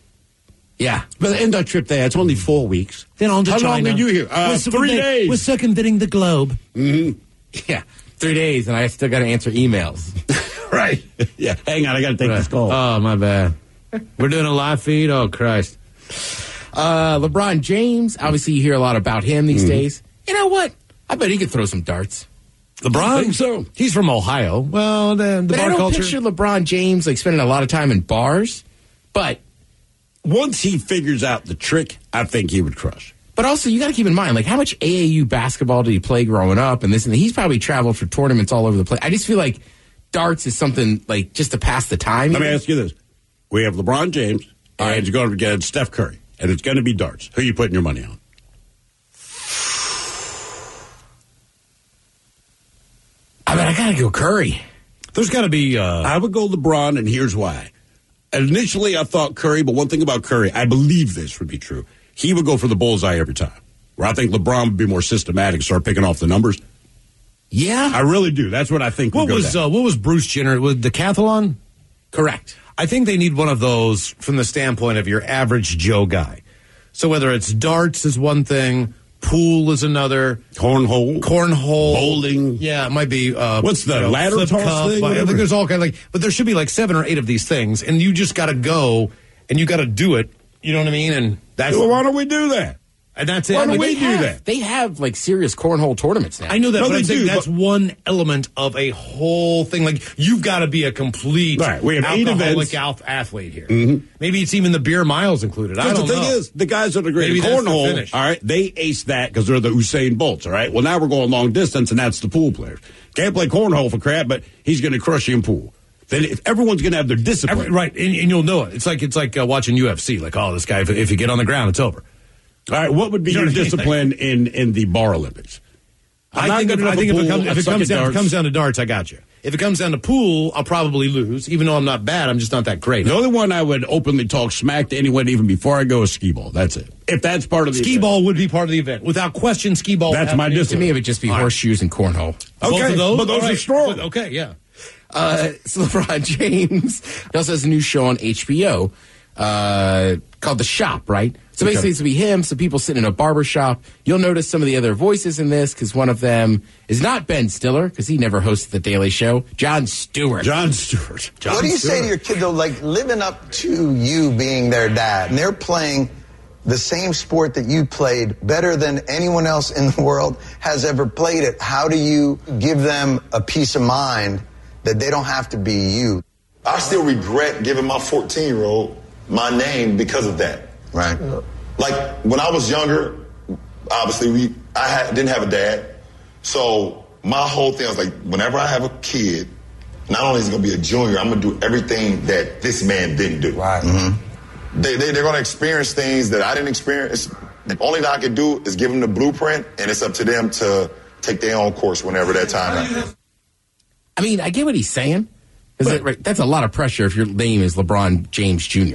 Speaker 10: Yeah, but the end of our trip there, it's only four weeks.
Speaker 8: Then on to
Speaker 10: How
Speaker 8: China.
Speaker 10: long are you here? Uh, three
Speaker 8: they,
Speaker 10: days.
Speaker 8: We're circumventing the globe.
Speaker 10: Mm-hmm.
Speaker 11: Yeah, three days, and I still got to answer emails.
Speaker 10: Right. Yeah, hang on, I got to take right. this call.
Speaker 8: Oh, my bad. We're doing a live feed? Oh, Christ.
Speaker 11: Uh, LeBron James, obviously you hear a lot about him these mm-hmm. days. You know what? I bet he could throw some darts.
Speaker 8: LeBron? I think so. He's from Ohio. Well, the, the
Speaker 11: but
Speaker 8: bar
Speaker 11: I don't
Speaker 8: culture.
Speaker 11: picture LeBron James like spending a lot of time in bars, but
Speaker 10: once he figures out the trick, I think he would crush.
Speaker 11: But also, you got to keep in mind, like, how much A A U basketball did he play growing up and this and that? He's probably traveled for tournaments all over the place. I just feel like darts is something, like, just to pass the time.
Speaker 10: Let me ask you this. We have LeBron James, all right, and you're going to get Steph Curry, and it's going to be darts. Who are you putting your money on?
Speaker 11: I mean, I got to go Curry.
Speaker 8: There's got to be... Uh...
Speaker 10: I would go LeBron, and here's why. Initially, I thought Curry, but one thing about Curry, I believe this would be true. He would go for the bullseye every time. Where I think LeBron would be more systematic, start picking off the numbers.
Speaker 11: Yeah,
Speaker 10: I really do. That's what I think.
Speaker 8: What
Speaker 10: would
Speaker 8: was
Speaker 10: go
Speaker 8: uh, what was Bruce Jenner with decathlon?
Speaker 11: Correct.
Speaker 8: I think they need one of those from the standpoint of your average Joe guy. So whether it's darts is one thing, pool is another,
Speaker 10: cornhole,
Speaker 8: cornhole,
Speaker 10: bowling.
Speaker 8: Yeah, it might be. Uh,
Speaker 10: What's the
Speaker 8: you know,
Speaker 10: ladder
Speaker 8: flip
Speaker 10: toss
Speaker 8: cup.
Speaker 10: thing?
Speaker 8: I think there's all kind of like, but there should be like seven or eight of these things, and you just got to go and you got to do it. You know what I mean? And that's
Speaker 10: well, why don't we do that?
Speaker 8: And that's it.
Speaker 10: Why
Speaker 8: I mean,
Speaker 10: don't we do
Speaker 11: have,
Speaker 10: that?
Speaker 11: They have like serious cornhole tournaments now.
Speaker 8: I know that,
Speaker 10: no,
Speaker 8: but I think
Speaker 10: do,
Speaker 8: that's
Speaker 10: but,
Speaker 8: one element of a whole thing. Like, you've got to be a complete
Speaker 10: right, we have eight
Speaker 8: alcoholic
Speaker 10: events.
Speaker 8: athlete here.
Speaker 10: Mm-hmm.
Speaker 8: Maybe it's even the beer miles included. I don't
Speaker 10: the thing
Speaker 8: know.
Speaker 10: is, the guys that are great
Speaker 8: Maybe
Speaker 10: at cornhole,
Speaker 8: the
Speaker 10: all right, they ace that because they're the Usain Bolts, all right? Well, now we're going long distance, and that's the pool players. Can't play cornhole for crap, but he's going to crush you in pool. Then if everyone's going to have their discipline.
Speaker 8: Every, right, and, and you'll know it. It's like it's like uh, watching U F C. Like, oh, this guy, if, if you get on the ground, it's over.
Speaker 10: All right, what would be
Speaker 8: you know
Speaker 10: your
Speaker 8: what I mean?
Speaker 10: discipline in, in the bar Olympics? I'm
Speaker 8: I think, if, I think if, it comes, if, it comes down, if it comes down to darts, I got you. If it comes down to pool, I'll probably lose. Even though I'm not bad, I'm just not that great.
Speaker 10: The only one I would openly talk smack to anyone even before I go is skee ball. That's it. If that's part of the
Speaker 8: skee
Speaker 10: event.
Speaker 8: ball would be part of the event. Without question, skee ball.
Speaker 10: That's my discipline.
Speaker 11: To me, it would just be All horseshoes right. and cornhole.
Speaker 10: Okay,
Speaker 8: Both of those?
Speaker 10: but those
Speaker 8: right.
Speaker 10: are strong.
Speaker 8: Okay, yeah.
Speaker 11: Uh, so LeBron James he also has a new show on H B O uh, called The Shop, right? So basically, okay. it's going to be him, some people sitting in a barber shop. You'll notice some of the other voices in this because one of them is not Ben Stiller because he never hosted The Daily Show. Jon Stewart.
Speaker 10: Jon Stewart. Jon
Speaker 17: what do you
Speaker 10: Stewart.
Speaker 17: say to your kid, though, like living up to you being their dad, and they're playing the same sport that you played better than anyone else in the world has ever played it? How do you give them a peace of mind that they don't have to be you?
Speaker 18: I still regret giving my fourteen-year-old my name because of that.
Speaker 17: Right.
Speaker 18: Like, when I was younger, obviously, we I had, didn't have a dad. So my whole thing was like, whenever I have a kid, not only is he going to be a junior, I'm going to do everything that this man didn't do.
Speaker 17: Right.
Speaker 18: Mm-hmm. They, they, they're going to experience things that I didn't experience. The only thing I can do is give them the blueprint, and it's up to them to take their own course whenever that time happens.
Speaker 11: I mean, I get what he's saying. But, that, right, that's a lot of pressure if your name is LeBron James Junior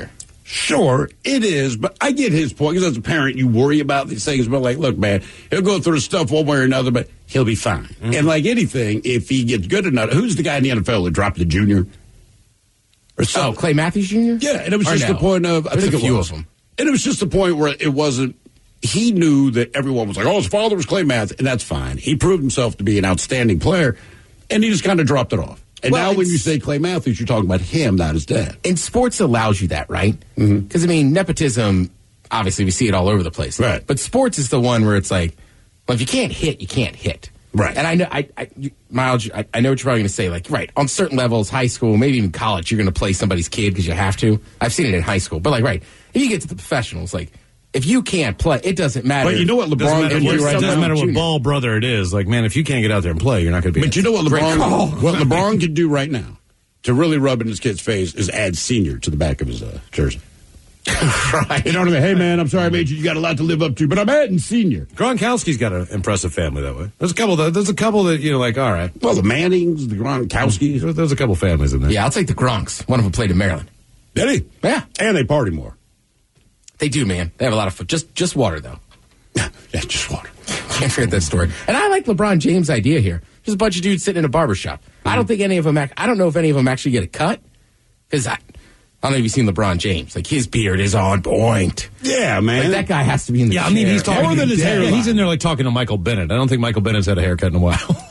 Speaker 10: Sure, it is, but I get his point, because as a parent, you worry about these things, but like, look, man, he'll go through the stuff one way or another, but he'll be fine. Mm-hmm. And like anything, if he gets good enough, who's the guy in the N F L that dropped the junior? Or
Speaker 11: oh, Clay Matthews Junior?
Speaker 10: Yeah, and it was
Speaker 11: or
Speaker 10: just
Speaker 11: no?
Speaker 10: the point of, I
Speaker 11: There's
Speaker 10: think
Speaker 11: a
Speaker 10: it
Speaker 11: few
Speaker 10: was.
Speaker 11: of them.
Speaker 10: And it was just the point where it wasn't, he knew that everyone was like, oh, his father was Clay Matthews, and that's fine. He proved himself to be an outstanding player, and he just kind of dropped it off. And well, now when you say Clay Matthews, you're talking about him, not his dad.
Speaker 11: And sports allows you that, right? Because, mm-hmm. I mean, nepotism, obviously we see it all over the place.
Speaker 10: Right.
Speaker 11: But sports is the one where it's like, well, if you can't hit, you can't hit.
Speaker 10: Right.
Speaker 11: And I know, I, I you, Miles, I, I know what you're probably going to say. Like, right, on certain levels, high school, maybe even college, you're going to play somebody's kid because you have to. I've seen it in high school. But, like, right, if you get to the professionals, like, if you can't play, it doesn't matter.
Speaker 10: But you know what LeBron can do right now?
Speaker 8: It doesn't matter what ball brother it is. Like, man, if you can't get out there and play, you're not going to be.
Speaker 10: But you know what LeBron, what LeBron can do right now to really rub in his kid's face is add senior to the back of his uh, jersey.
Speaker 11: Right.
Speaker 10: You know what I mean? Hey, man, I'm sorry I made you. You got a lot to live up to, but I'm adding senior.
Speaker 8: Gronkowski's got an impressive family that way. There's a couple. That, there's a couple that you know, like, all right.
Speaker 10: Well, the Mannings, the Gronkowskis.
Speaker 8: There's, there's a couple families in there.
Speaker 11: Yeah, I'll take the Gronks. One of them played in Maryland.
Speaker 10: Did he?
Speaker 11: Yeah,
Speaker 10: and they party more.
Speaker 11: They do, man. They have a lot of fun. Just, just water, though.
Speaker 10: Yeah, just water.
Speaker 11: Can't forget that story. And I like LeBron James' idea here. Just a bunch of dudes sitting in a barbershop. Mm-hmm. I don't think any of them. Act, I don't know if any of them actually get a cut. Because I, I don't know if you've seen LeBron James. Like, his beard is on point.
Speaker 10: Yeah, man.
Speaker 11: Like, that guy has to be in the
Speaker 8: Yeah,
Speaker 11: chair.
Speaker 8: I mean, he's talking
Speaker 10: more than his hair.
Speaker 8: Yeah, he's in there like talking to Michael Bennett. I don't think Michael Bennett's had a haircut in a while.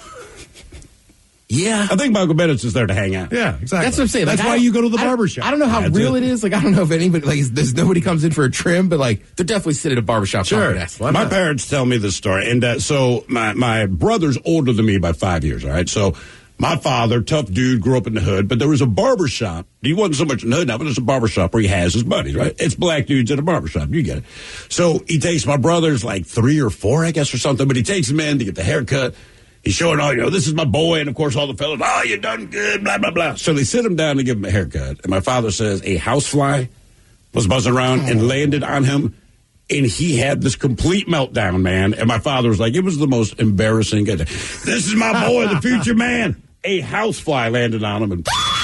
Speaker 11: Yeah.
Speaker 10: I think Michael Bennett's just there to hang out.
Speaker 8: Yeah, exactly.
Speaker 11: That's what I'm saying.
Speaker 8: That's
Speaker 11: like,
Speaker 8: why you go to the barbershop.
Speaker 11: I don't know how
Speaker 10: That's
Speaker 11: real
Speaker 10: it.
Speaker 11: it is. Like, I don't know if anybody, like, there's nobody comes in for a trim, but, like, they're definitely sitting at a barbershop.
Speaker 10: Sure. My
Speaker 11: not?
Speaker 10: parents tell me this story. And uh, so my, my brother's older than me by five years, all right? So my father, tough dude, grew up in the hood, but there was a barbershop. He wasn't so much in the hood now, but it's a barbershop where he has his buddies, right? It's black dudes at a barbershop. You get it. So he takes my brother's like three or four, I guess, or something, but he takes him in to get the haircut. He's showing all, you know, this is my boy, and of course all the fellas, oh, you done good, blah, blah, blah. So they sit him down to give him a haircut, and my father says a housefly was buzzing around and landed on him, and he had this complete meltdown, man. And my father was like, it was the most embarrassing. This is my boy, the future man. A housefly landed on him, and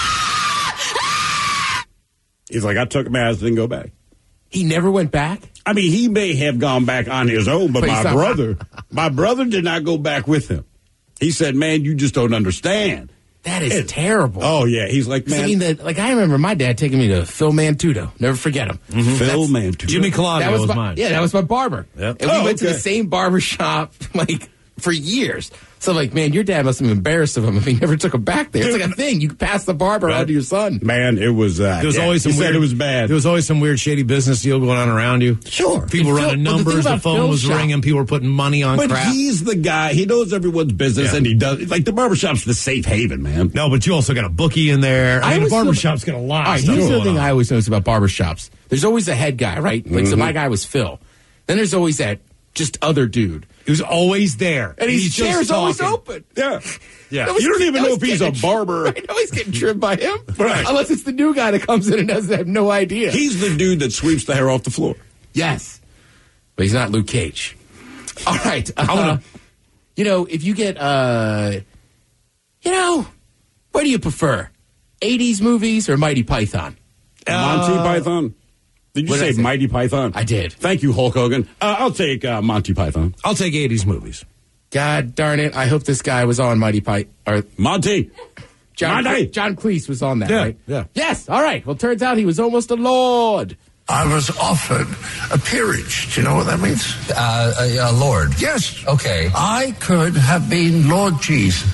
Speaker 10: he's like, I took him out, didn't go back.
Speaker 11: He never went back?
Speaker 10: I mean, he may have gone back on his own, but, but my brother, my brother did not go back with him. He said, man, you just don't understand.
Speaker 11: That is
Speaker 10: it,
Speaker 11: terrible.
Speaker 10: Oh, yeah. He's like, man.
Speaker 11: I mean, the, like, I remember my dad taking me to Phil Mantudo. Never forget him.
Speaker 10: Mm-hmm. Phil Mantudo.
Speaker 8: Jimmy Colado
Speaker 11: that was,
Speaker 8: was
Speaker 11: my,
Speaker 8: mine.
Speaker 11: Yeah, that was my barber.
Speaker 8: Yep.
Speaker 11: And we
Speaker 10: oh,
Speaker 11: went
Speaker 10: okay.
Speaker 11: to the same barber shop, like, for years. So, like, man, your dad must have been embarrassed of him if he never took him back there. It's like a thing. You can pass the barber
Speaker 10: right.
Speaker 11: on to your son.
Speaker 10: Man, it was, uh,
Speaker 8: there was
Speaker 10: yeah,
Speaker 8: always some
Speaker 10: he
Speaker 8: weird,
Speaker 10: said it was bad.
Speaker 8: There was always some weird, shady business deal going on around you.
Speaker 11: Sure.
Speaker 8: People
Speaker 11: Phil,
Speaker 8: running
Speaker 11: well,
Speaker 8: numbers, the, the phone
Speaker 11: Phil's
Speaker 8: was
Speaker 11: shop.
Speaker 8: ringing, people were putting money on
Speaker 10: but
Speaker 8: crap.
Speaker 10: he's the guy. He knows everyone's business, yeah. and he does. Like, the barbershop's the safe haven, man.
Speaker 8: No, but you also got a bookie in there. I, I mean, the barbershop's got a lot.
Speaker 11: All right,
Speaker 8: of stuff
Speaker 11: here's the
Speaker 8: going
Speaker 11: thing
Speaker 8: on.
Speaker 11: I always notice about barbershops. There's always a head guy, right? Like, mm-hmm. so my guy was Phil. Then there's always that just other dude.
Speaker 8: Who's always there.
Speaker 11: And his chair's always open.
Speaker 10: Yeah.
Speaker 11: Yeah.
Speaker 10: You don't even know if he's a barber.
Speaker 11: I know he's getting trimmed by him.
Speaker 10: Right.
Speaker 11: Unless it's the new guy that comes in and doesn't have no idea.
Speaker 10: He's the dude that sweeps the hair off the floor.
Speaker 11: Yes. But he's not Luke Cage. All right. Uh, you know, if you get, uh, you know, what do you prefer? eighties movies or Mighty Python?
Speaker 10: Uh, Monty Python? Did you say Mighty Python?
Speaker 11: I did.
Speaker 10: Thank you, Hulk Hogan. Uh, I'll take uh, Monty Python.
Speaker 8: I'll take eighties movies.
Speaker 11: God darn it. I hope this guy was on Mighty Python. Or
Speaker 10: Monty.
Speaker 11: John,
Speaker 10: Monty.
Speaker 11: John Cleese was on that,
Speaker 8: yeah,
Speaker 11: right?
Speaker 8: Yeah.
Speaker 11: Yes. All right. Well, turns out he was almost a lord.
Speaker 16: I was offered a peerage. Do you know what that means?
Speaker 19: Uh, a, a lord.
Speaker 16: Yes.
Speaker 19: Okay.
Speaker 16: I could have been Lord Cheese.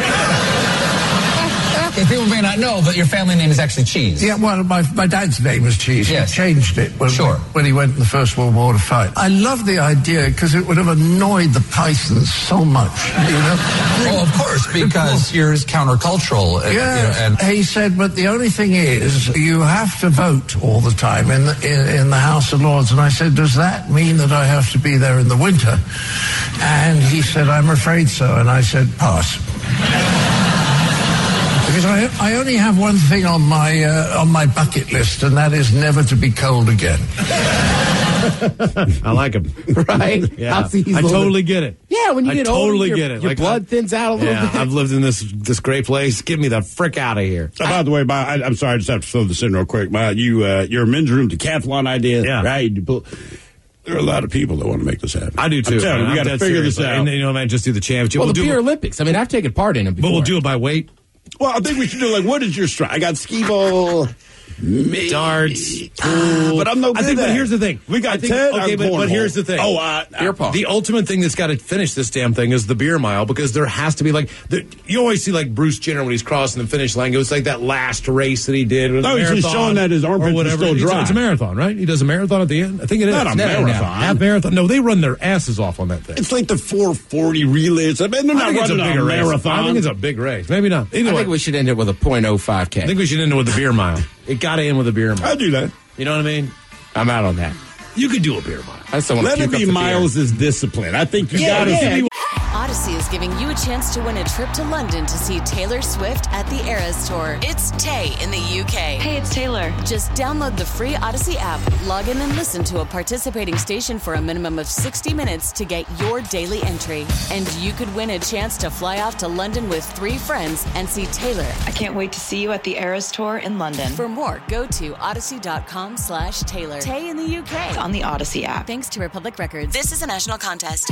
Speaker 19: Okay, people may not know, but your family name is actually Cheese.
Speaker 16: Yeah, well, my my dad's name was Cheese.
Speaker 19: Yes.
Speaker 16: He changed it when,
Speaker 19: sure.
Speaker 16: when he went in the First World War to fight. I love the idea because it would have annoyed the Pythons so much, you know?
Speaker 19: Well, of course, because you're
Speaker 16: Yeah,
Speaker 19: countercultural. And, you know, and
Speaker 16: he said, but the only thing is, you have to vote all the time in the, in, in the House of Lords. And I said, does that mean that I have to be there in the winter? And he said, I'm afraid so. And I said, pass. Because I, I only have one thing on my uh, on my bucket list, and that is never to be cold again.
Speaker 8: I like him.
Speaker 11: Right?
Speaker 8: Yeah.
Speaker 11: I'll see he's
Speaker 8: I
Speaker 11: a little
Speaker 8: totally
Speaker 11: bit-
Speaker 8: get it.
Speaker 11: Yeah, when you
Speaker 8: I
Speaker 11: get
Speaker 8: totally
Speaker 11: older, your,
Speaker 8: get it.
Speaker 11: your
Speaker 8: Like,
Speaker 11: blood
Speaker 8: I-
Speaker 11: thins out a little
Speaker 8: Yeah,
Speaker 11: bit.
Speaker 8: I've lived in this this great place. Get me the frick out of here.
Speaker 10: Oh, by the way, my, I, I'm sorry, I just have to throw this in real quick. My, you, uh, your men's room decathlon idea,
Speaker 8: Yeah.
Speaker 10: right? You pull, there are a lot of people that want to make this happen.
Speaker 8: I do too.
Speaker 10: I'm telling you,
Speaker 8: man.
Speaker 10: we
Speaker 8: I'm
Speaker 10: got to
Speaker 8: dead
Speaker 10: figure
Speaker 8: serious.
Speaker 10: this out.
Speaker 8: And then, you know, man, just do the championship.
Speaker 11: Well,
Speaker 8: we'll
Speaker 11: the
Speaker 8: do
Speaker 11: Beer Olympics. I mean, I've taken part in them before.
Speaker 8: But we'll do it by weight.
Speaker 10: Well, I think we should do like, what is your strike? I got skee ball, me,
Speaker 8: darts,
Speaker 10: pool, but I'm no good
Speaker 8: I think,
Speaker 10: at
Speaker 8: but
Speaker 10: it.
Speaker 8: here's the thing.
Speaker 10: We got
Speaker 8: I think,
Speaker 10: Ted.
Speaker 8: okay,
Speaker 10: I'm
Speaker 8: but, but
Speaker 10: cornhole.
Speaker 8: here's the thing.
Speaker 10: Oh, uh,
Speaker 11: beer pong.
Speaker 8: The ultimate thing that's got to finish this damn thing is the beer mile, because there has to be like the, you always see like Bruce Jenner when he's crossing the finish line. It was like that last race that he did. With
Speaker 10: No,
Speaker 8: a
Speaker 10: he's just
Speaker 8: marathon
Speaker 10: showing that his armpits
Speaker 8: or
Speaker 10: are
Speaker 8: whatever.
Speaker 10: still
Speaker 8: It's a-
Speaker 10: dry.
Speaker 8: It's a marathon, right? He does a marathon at the end. I think it is.
Speaker 10: Not a
Speaker 8: No, no, no.
Speaker 10: marathon.
Speaker 8: Half marathon. No, they run their asses off on that thing.
Speaker 10: It's like the four forty relays. I mean, they're
Speaker 8: I
Speaker 10: not
Speaker 8: think it's a
Speaker 10: running a,
Speaker 8: bigger race.
Speaker 10: marathon.
Speaker 8: I think it's a big race. Maybe not. Either
Speaker 11: I
Speaker 8: way,
Speaker 11: think we should end it with a point oh five K.
Speaker 8: I think we should end it with the beer mile. It got to end with a beer mile.
Speaker 10: I'll do that.
Speaker 8: You know what I mean?
Speaker 11: I'm out on that.
Speaker 8: You could do a beer mile.
Speaker 11: I just don't want
Speaker 10: Let
Speaker 11: to
Speaker 10: it be Miles' discipline. I think you
Speaker 11: Yeah,
Speaker 10: got to
Speaker 11: yeah.
Speaker 10: see.
Speaker 20: Odyssey is giving you a chance to win a trip to London to see Taylor Swift at the Eras Tour. It's Tay in the U K.
Speaker 12: Hey, it's Taylor.
Speaker 20: Just download the free Odyssey app, log in and listen to a participating station for a minimum of sixty minutes to get your daily entry. And you could win a chance to fly off to London with three friends and see Taylor.
Speaker 12: I can't wait to see you at the Eras Tour in London.
Speaker 20: For more, go to odyssey.com slash Taylor. Tay in the U K.
Speaker 12: It's on the Odyssey app.
Speaker 20: Thanks to Republic Records. This is a national contest.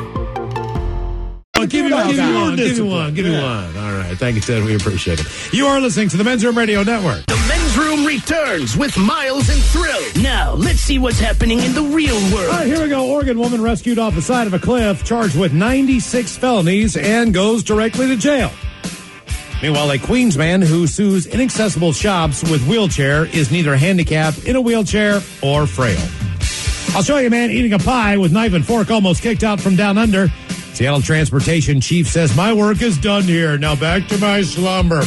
Speaker 8: Oh, give me
Speaker 10: Give
Speaker 8: one,
Speaker 10: me
Speaker 8: give me
Speaker 10: more
Speaker 8: one, give me
Speaker 10: discipline.
Speaker 8: one, give me
Speaker 10: Yeah.
Speaker 8: one. All right. Thank you, Ted. We appreciate it. You are listening to the Men's Room Radio Network.
Speaker 6: The Men's Room returns with Miles and Thrill. Now, let's see what's happening in the real world.
Speaker 8: All right, here we go. Oregon woman rescued off the side of a cliff, charged with ninety-six felonies, and goes directly to jail. Meanwhile, a Queens man who sues inaccessible shops with wheelchair is neither handicapped, in a wheelchair, or frail. I'll show you a man eating a pie with knife and fork almost kicked out from down under. Seattle Transportation Chief says, my work is done here. Now back to my slumber.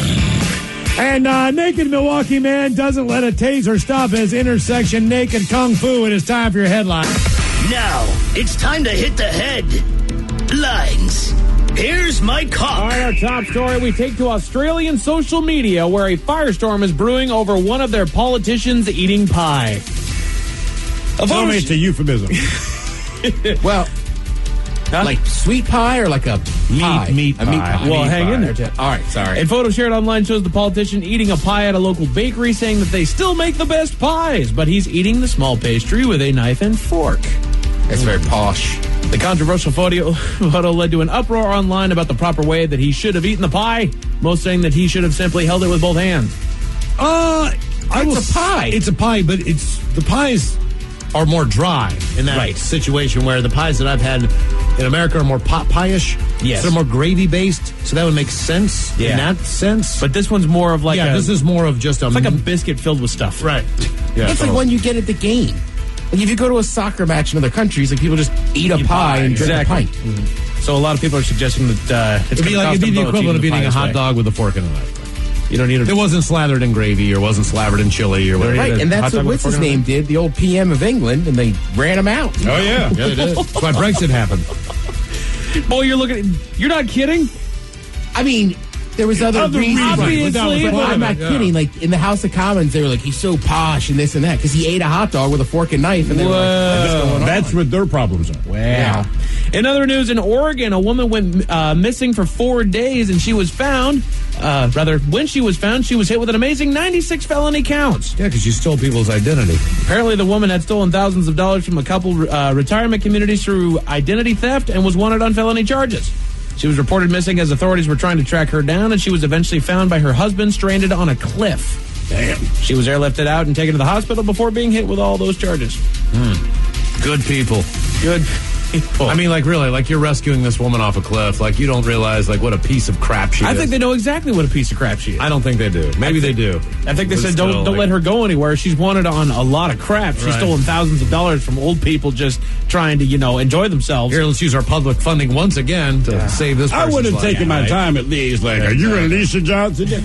Speaker 8: And uh, naked Milwaukee man doesn't let a taser stop his intersection naked kung fu. It is time for your headline.
Speaker 6: Now, it's time to hit the headlines. Here's my cock.
Speaker 9: All right, our top story, we take to Australian social media where a firestorm is brewing over one of their politicians eating pie. A
Speaker 10: Tell me it's a euphemism.
Speaker 11: Well,
Speaker 9: Huh?
Speaker 11: like sweet pie or like a pie?
Speaker 8: meat
Speaker 11: a meat
Speaker 8: pie.
Speaker 11: pie.
Speaker 9: Well,
Speaker 11: Meat
Speaker 9: hang
Speaker 11: pie.
Speaker 9: in there, Ted.
Speaker 11: All right, sorry.
Speaker 9: A photo shared online shows the politician eating a pie at a local bakery, saying that they still make the best pies, but he's eating the small pastry with a knife and fork.
Speaker 11: That's very posh.
Speaker 9: The controversial photo, photo led to an uproar online about the proper way that he should have eaten the pie, most saying that he should have simply held it with both hands.
Speaker 8: Uh, I
Speaker 11: It's
Speaker 8: will
Speaker 11: a pie.
Speaker 8: s- It's a pie, but it's the pies are more dry in that
Speaker 9: Right.
Speaker 8: situation, where the pies that I've had in America are more pot pie-ish.
Speaker 9: Yes.
Speaker 8: So they're more gravy-based, so that would make sense
Speaker 9: Yeah.
Speaker 8: in that sense.
Speaker 9: But this one's more of like
Speaker 8: yeah,
Speaker 9: a,
Speaker 8: this is more of just a...
Speaker 9: it's like a biscuit filled with stuff.
Speaker 8: Right. Yeah,
Speaker 11: It's like
Speaker 8: totally.
Speaker 11: when you get at the game. Like if you go to a soccer match in other countries, like people just eat a
Speaker 8: Eat
Speaker 11: pie,
Speaker 8: pie,
Speaker 11: and drink
Speaker 9: exactly.
Speaker 11: a pint.
Speaker 9: So a lot of people are suggesting that uh, it's
Speaker 8: It'd be
Speaker 9: gonna
Speaker 8: like
Speaker 9: cost
Speaker 8: it'd be
Speaker 9: them
Speaker 8: the
Speaker 9: votes
Speaker 8: equivalent of
Speaker 9: eating
Speaker 8: eating
Speaker 9: the
Speaker 8: a
Speaker 9: pie
Speaker 8: hot
Speaker 9: this way.
Speaker 8: dog with a fork and a knife.
Speaker 9: You don't need a
Speaker 8: It wasn't slathered in gravy or wasn't slathered in chili or whatever.
Speaker 11: Right, and that's
Speaker 9: hot
Speaker 11: what
Speaker 9: dog with
Speaker 11: what's his
Speaker 9: fork and a
Speaker 11: name did, the old P M of England, and they ran him out.
Speaker 8: Oh, yeah. Yeah, they did. That's why Brexit happened.
Speaker 9: Boy, you're looking. You're not kidding.
Speaker 11: I mean, there was other,
Speaker 9: Other
Speaker 11: reasons.
Speaker 9: reasons. Obviously,
Speaker 11: That was- well,
Speaker 9: but-
Speaker 11: I'm not
Speaker 8: Yeah.
Speaker 11: kidding. Like in the House of Commons, they were like, "He's so posh" and this and that because he ate a hot dog with a fork and knife, and they were like, "What's going on?"
Speaker 10: That's what their problems are.
Speaker 9: Wow. In other news, in Oregon, a woman went uh, missing for four days, and she was found. Uh, rather, when she was found, she was hit with an amazing ninety-six felony counts.
Speaker 8: Yeah, because you stole people's identity.
Speaker 9: Apparently, the woman had stolen thousands of dollars from a couple uh, retirement communities through identity theft and was wanted on felony charges. She was reported missing as authorities were trying to track her down, and she was eventually found by her husband stranded on a cliff.
Speaker 10: Damn.
Speaker 9: She was airlifted out and taken to the hospital before being hit with all those charges.
Speaker 8: Good people.
Speaker 9: Good people.
Speaker 8: I mean, like, really, like, you're rescuing this woman off a cliff. Like, you don't realize, like, what a piece of crap she
Speaker 9: I
Speaker 8: is.
Speaker 9: think they know exactly what a piece of crap she is.
Speaker 8: I don't think they do. Maybe they do.
Speaker 9: I think they
Speaker 8: But
Speaker 9: said
Speaker 8: still,
Speaker 9: don't don't
Speaker 8: like-
Speaker 9: let her go anywhere. She's wanted on a lot of crap. She's
Speaker 8: Right.
Speaker 9: stolen thousands of dollars from old people just trying to, you know, enjoy themselves.
Speaker 8: Here, let's use our public funding once again to save this
Speaker 10: I
Speaker 8: person's
Speaker 10: would have
Speaker 8: life,
Speaker 10: taken my
Speaker 8: right?
Speaker 10: time at least. Like, are you a Lisa Johnson?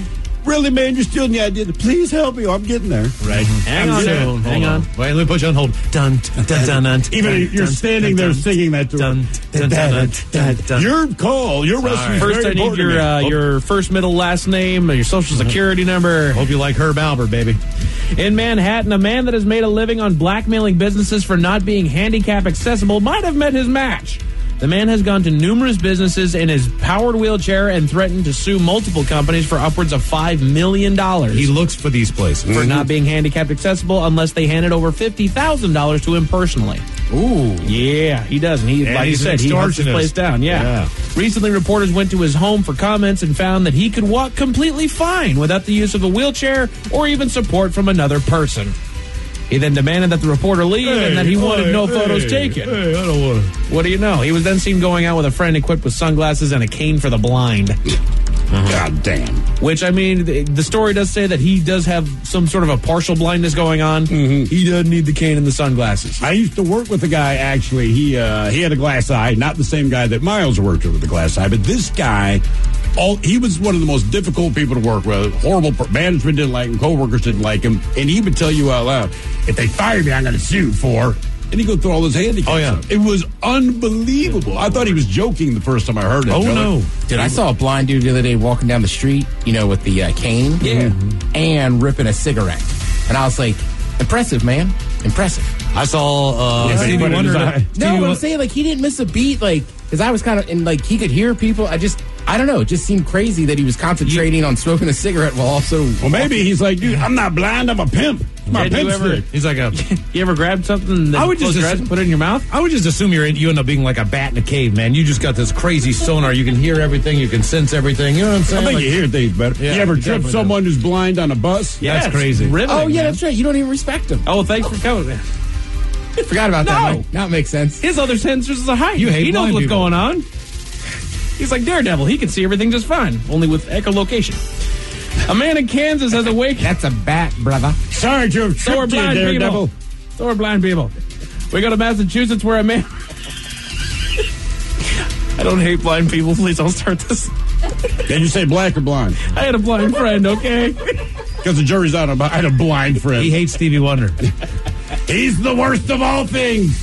Speaker 10: really, man, you're stealing the idea. Please help me. Oh, I'm getting there.
Speaker 8: Right. Mm-hmm. Hang on. Soon. Hang on. Wait, let me put you on hold. Dun, dun, dun, dun, dun.
Speaker 10: Even you're standing there singing that to
Speaker 8: dun, dun, dun, dun, dun.
Speaker 10: Your call, your rescue.
Speaker 9: First, I need your uh, your first, middle, last name, your social security number.
Speaker 8: Hope you like Herb Albert, baby.
Speaker 9: In Manhattan, a man that has made a living on blackmailing businesses for not being handicap accessible might have met his match. The man has gone to numerous businesses in his powered wheelchair and threatened to sue multiple companies for upwards of five million dollars.
Speaker 8: He looks for these places.
Speaker 9: For mm-hmm. not being handicapped accessible unless they handed over fifty thousand dollars to him personally.
Speaker 8: Ooh.
Speaker 9: Yeah, he does. And he,
Speaker 8: and
Speaker 9: like you said, he hunts his place down. Yeah. yeah. Recently, reporters went to his home for comments and found that he could walk completely fine without the use of a wheelchair or even support from another person. He then demanded that the reporter leave hey, and that he wanted hey, no hey, photos taken.
Speaker 8: Hey, I don't want to.
Speaker 9: What do you know? He was then seen going out with a friend equipped with sunglasses and a cane for the blind.
Speaker 10: Uh-huh. God damn.
Speaker 9: Which, I mean, the, the story does say that he does have some sort of a partial blindness going on.
Speaker 10: Mm-hmm.
Speaker 9: He doesn't need the cane and the sunglasses.
Speaker 10: I used to work with a guy, actually. He uh, he had a glass eye. Not the same guy that Miles worked with with the glass eye, but this guy... All, he was one of the most difficult people to work with. Horrible management didn't like him. Coworkers didn't like him. And he would tell you out loud, if they fire me, I'm going to sue for. And he go through all his handicaps.
Speaker 8: Oh, yeah.
Speaker 10: It was unbelievable. I thought he was joking the first time I heard it.
Speaker 8: Oh, no.
Speaker 11: Dude, I saw a blind dude the other day walking down the street, you know, with the uh, cane.
Speaker 9: Yeah.
Speaker 11: Mm-hmm. And ripping a cigarette. And I was like, impressive, man. Impressive.
Speaker 8: I saw uh,
Speaker 10: yeah,
Speaker 8: Stevie Wonder.
Speaker 11: No, but I'm saying, like, he didn't miss a beat, like, because I was kind of, and, like, he could hear people. I just, I don't know. It just seemed crazy that he was concentrating you, on smoking a cigarette while also.
Speaker 10: Well, maybe he's like, dude, I'm not blind. I'm a pimp. My
Speaker 9: pimp
Speaker 10: ever,
Speaker 9: He's like a. You ever grabbed something that
Speaker 8: I would just
Speaker 9: assume, put it in your mouth?
Speaker 8: I would just assume you're in, you end up being like a bat in a cave, man. You just got this crazy sonar. You can hear everything. You can sense everything. You know what I'm saying?
Speaker 10: I think
Speaker 8: like,
Speaker 10: you hear things better. Yeah, you ever trip someone do. who's blind on a bus?
Speaker 8: Yeah, that's crazy.
Speaker 9: Riveting,
Speaker 11: oh yeah,
Speaker 9: man.
Speaker 11: that's right. You don't even respect him.
Speaker 9: Oh, thanks for coming.
Speaker 11: Forgot about
Speaker 9: no.
Speaker 11: that. Mike. Now it makes sense.
Speaker 9: His other sensors is a height.
Speaker 8: You hate
Speaker 9: he knows what's
Speaker 8: people.
Speaker 9: going on. He's like Daredevil. He can see everything just fine, only with echolocation. A man in Kansas has awakened.
Speaker 11: That's a bat, brother.
Speaker 10: Sorry to have
Speaker 9: so are blind
Speaker 10: you, Daredevil.
Speaker 9: people. So are blind people. We go to Massachusetts where a man. I don't hate blind people. Please don't start this.
Speaker 10: Did you say black or blind?
Speaker 9: I had a blind friend, okay?
Speaker 10: Because the jury's out. I had a blind friend.
Speaker 8: He hates Stevie Wonder.
Speaker 10: He's the worst of all things.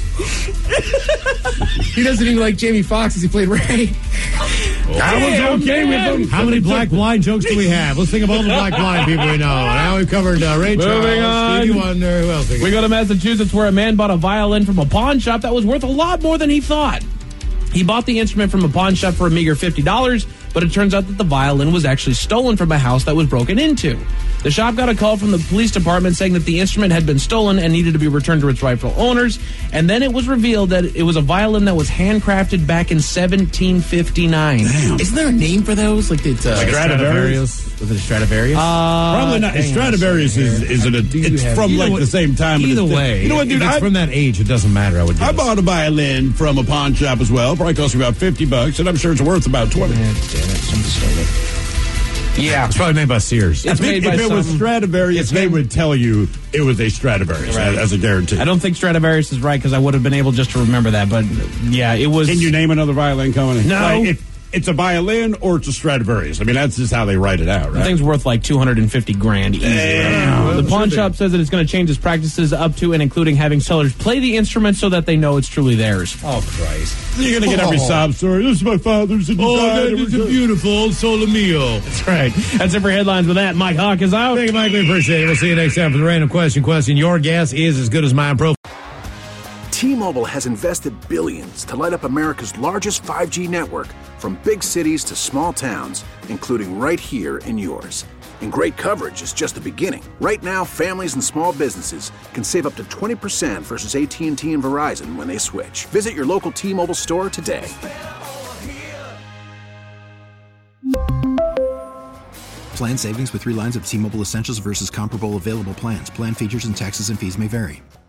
Speaker 11: He doesn't even like Jamie Foxx as he played Ray.
Speaker 10: I was okay
Speaker 9: man.
Speaker 10: with him.
Speaker 8: How many black blind jokes do we have? Let's think of all the black blind people we know. Now we've covered uh, Ray
Speaker 9: Moving
Speaker 8: Charles,
Speaker 9: on.
Speaker 8: Stevie Wonder. Who else? We,
Speaker 9: we go to Massachusetts where a man bought a violin from a pawn shop that was worth a lot more than he thought. He bought the instrument from a pawn shop for a meager fifty dollars, but it turns out that the violin was actually stolen from a house that was broken into. The shop got a call from the police department saying that the instrument had been stolen and needed to be returned to its rightful owners, and then it was revealed that it was a violin that was handcrafted back in seventeen fifty-nine.
Speaker 10: Damn.
Speaker 11: Isn't there a name for those? Like it's uh,
Speaker 10: like Stradivarius?
Speaker 11: Was it a Stradivarius?
Speaker 9: Uh,
Speaker 10: Probably not. Stradivarius is, is it a, it's from like
Speaker 8: way,
Speaker 10: the same time.
Speaker 8: Either
Speaker 10: it's,
Speaker 8: way,
Speaker 10: you know what, dude?
Speaker 8: If it's
Speaker 10: I,
Speaker 8: from that age, it doesn't matter. I would. Do
Speaker 10: I
Speaker 8: this.
Speaker 10: bought a violin from a pawn shop as well. Probably cost me about fifty bucks, and I'm sure it's worth about twenty.
Speaker 11: Yeah, damn it! Somebody stole it.
Speaker 8: Yeah, it's probably made by Sears.
Speaker 10: It's made if by it some, was Stradivarius, they would tell you it was a Stradivarius right. as a guarantee.
Speaker 9: I don't think Stradivarius is right because I would have been able just to remember that. But yeah, it was.
Speaker 10: Can you name another violin company?
Speaker 9: No.
Speaker 10: Like, if it's a violin or it's a Stradivarius. I mean, that's just how they write it out, right?
Speaker 9: The thing's worth like two hundred fifty grand easy.
Speaker 10: Damn.
Speaker 9: Right? The pawn shop says that it's going to change its practices up to and including having sellers play the instrument so that they know it's truly theirs.
Speaker 8: Oh, Christ.
Speaker 10: You're going to get every
Speaker 8: oh.
Speaker 10: sob story. This is my father's. And
Speaker 8: oh, that
Speaker 10: is
Speaker 8: a beautiful solo mio.
Speaker 9: That's right. That's it for headlines with that. Mike Hawk is out.
Speaker 8: Thank you, Mike. We appreciate it. We'll see you next time for the random question. Question. Your guess is as good as mine. Pro.
Speaker 4: T-Mobile has invested billions to light up America's largest five G network, from big cities to small towns, including right here in yours. And great coverage is just the beginning. Right now, families and small businesses can save up to twenty percent versus A T and T and Verizon when they switch. Visit your local T-Mobile store today.
Speaker 5: Plan savings with three lines of T-Mobile Essentials versus comparable available plans. Plan features and taxes and fees may vary.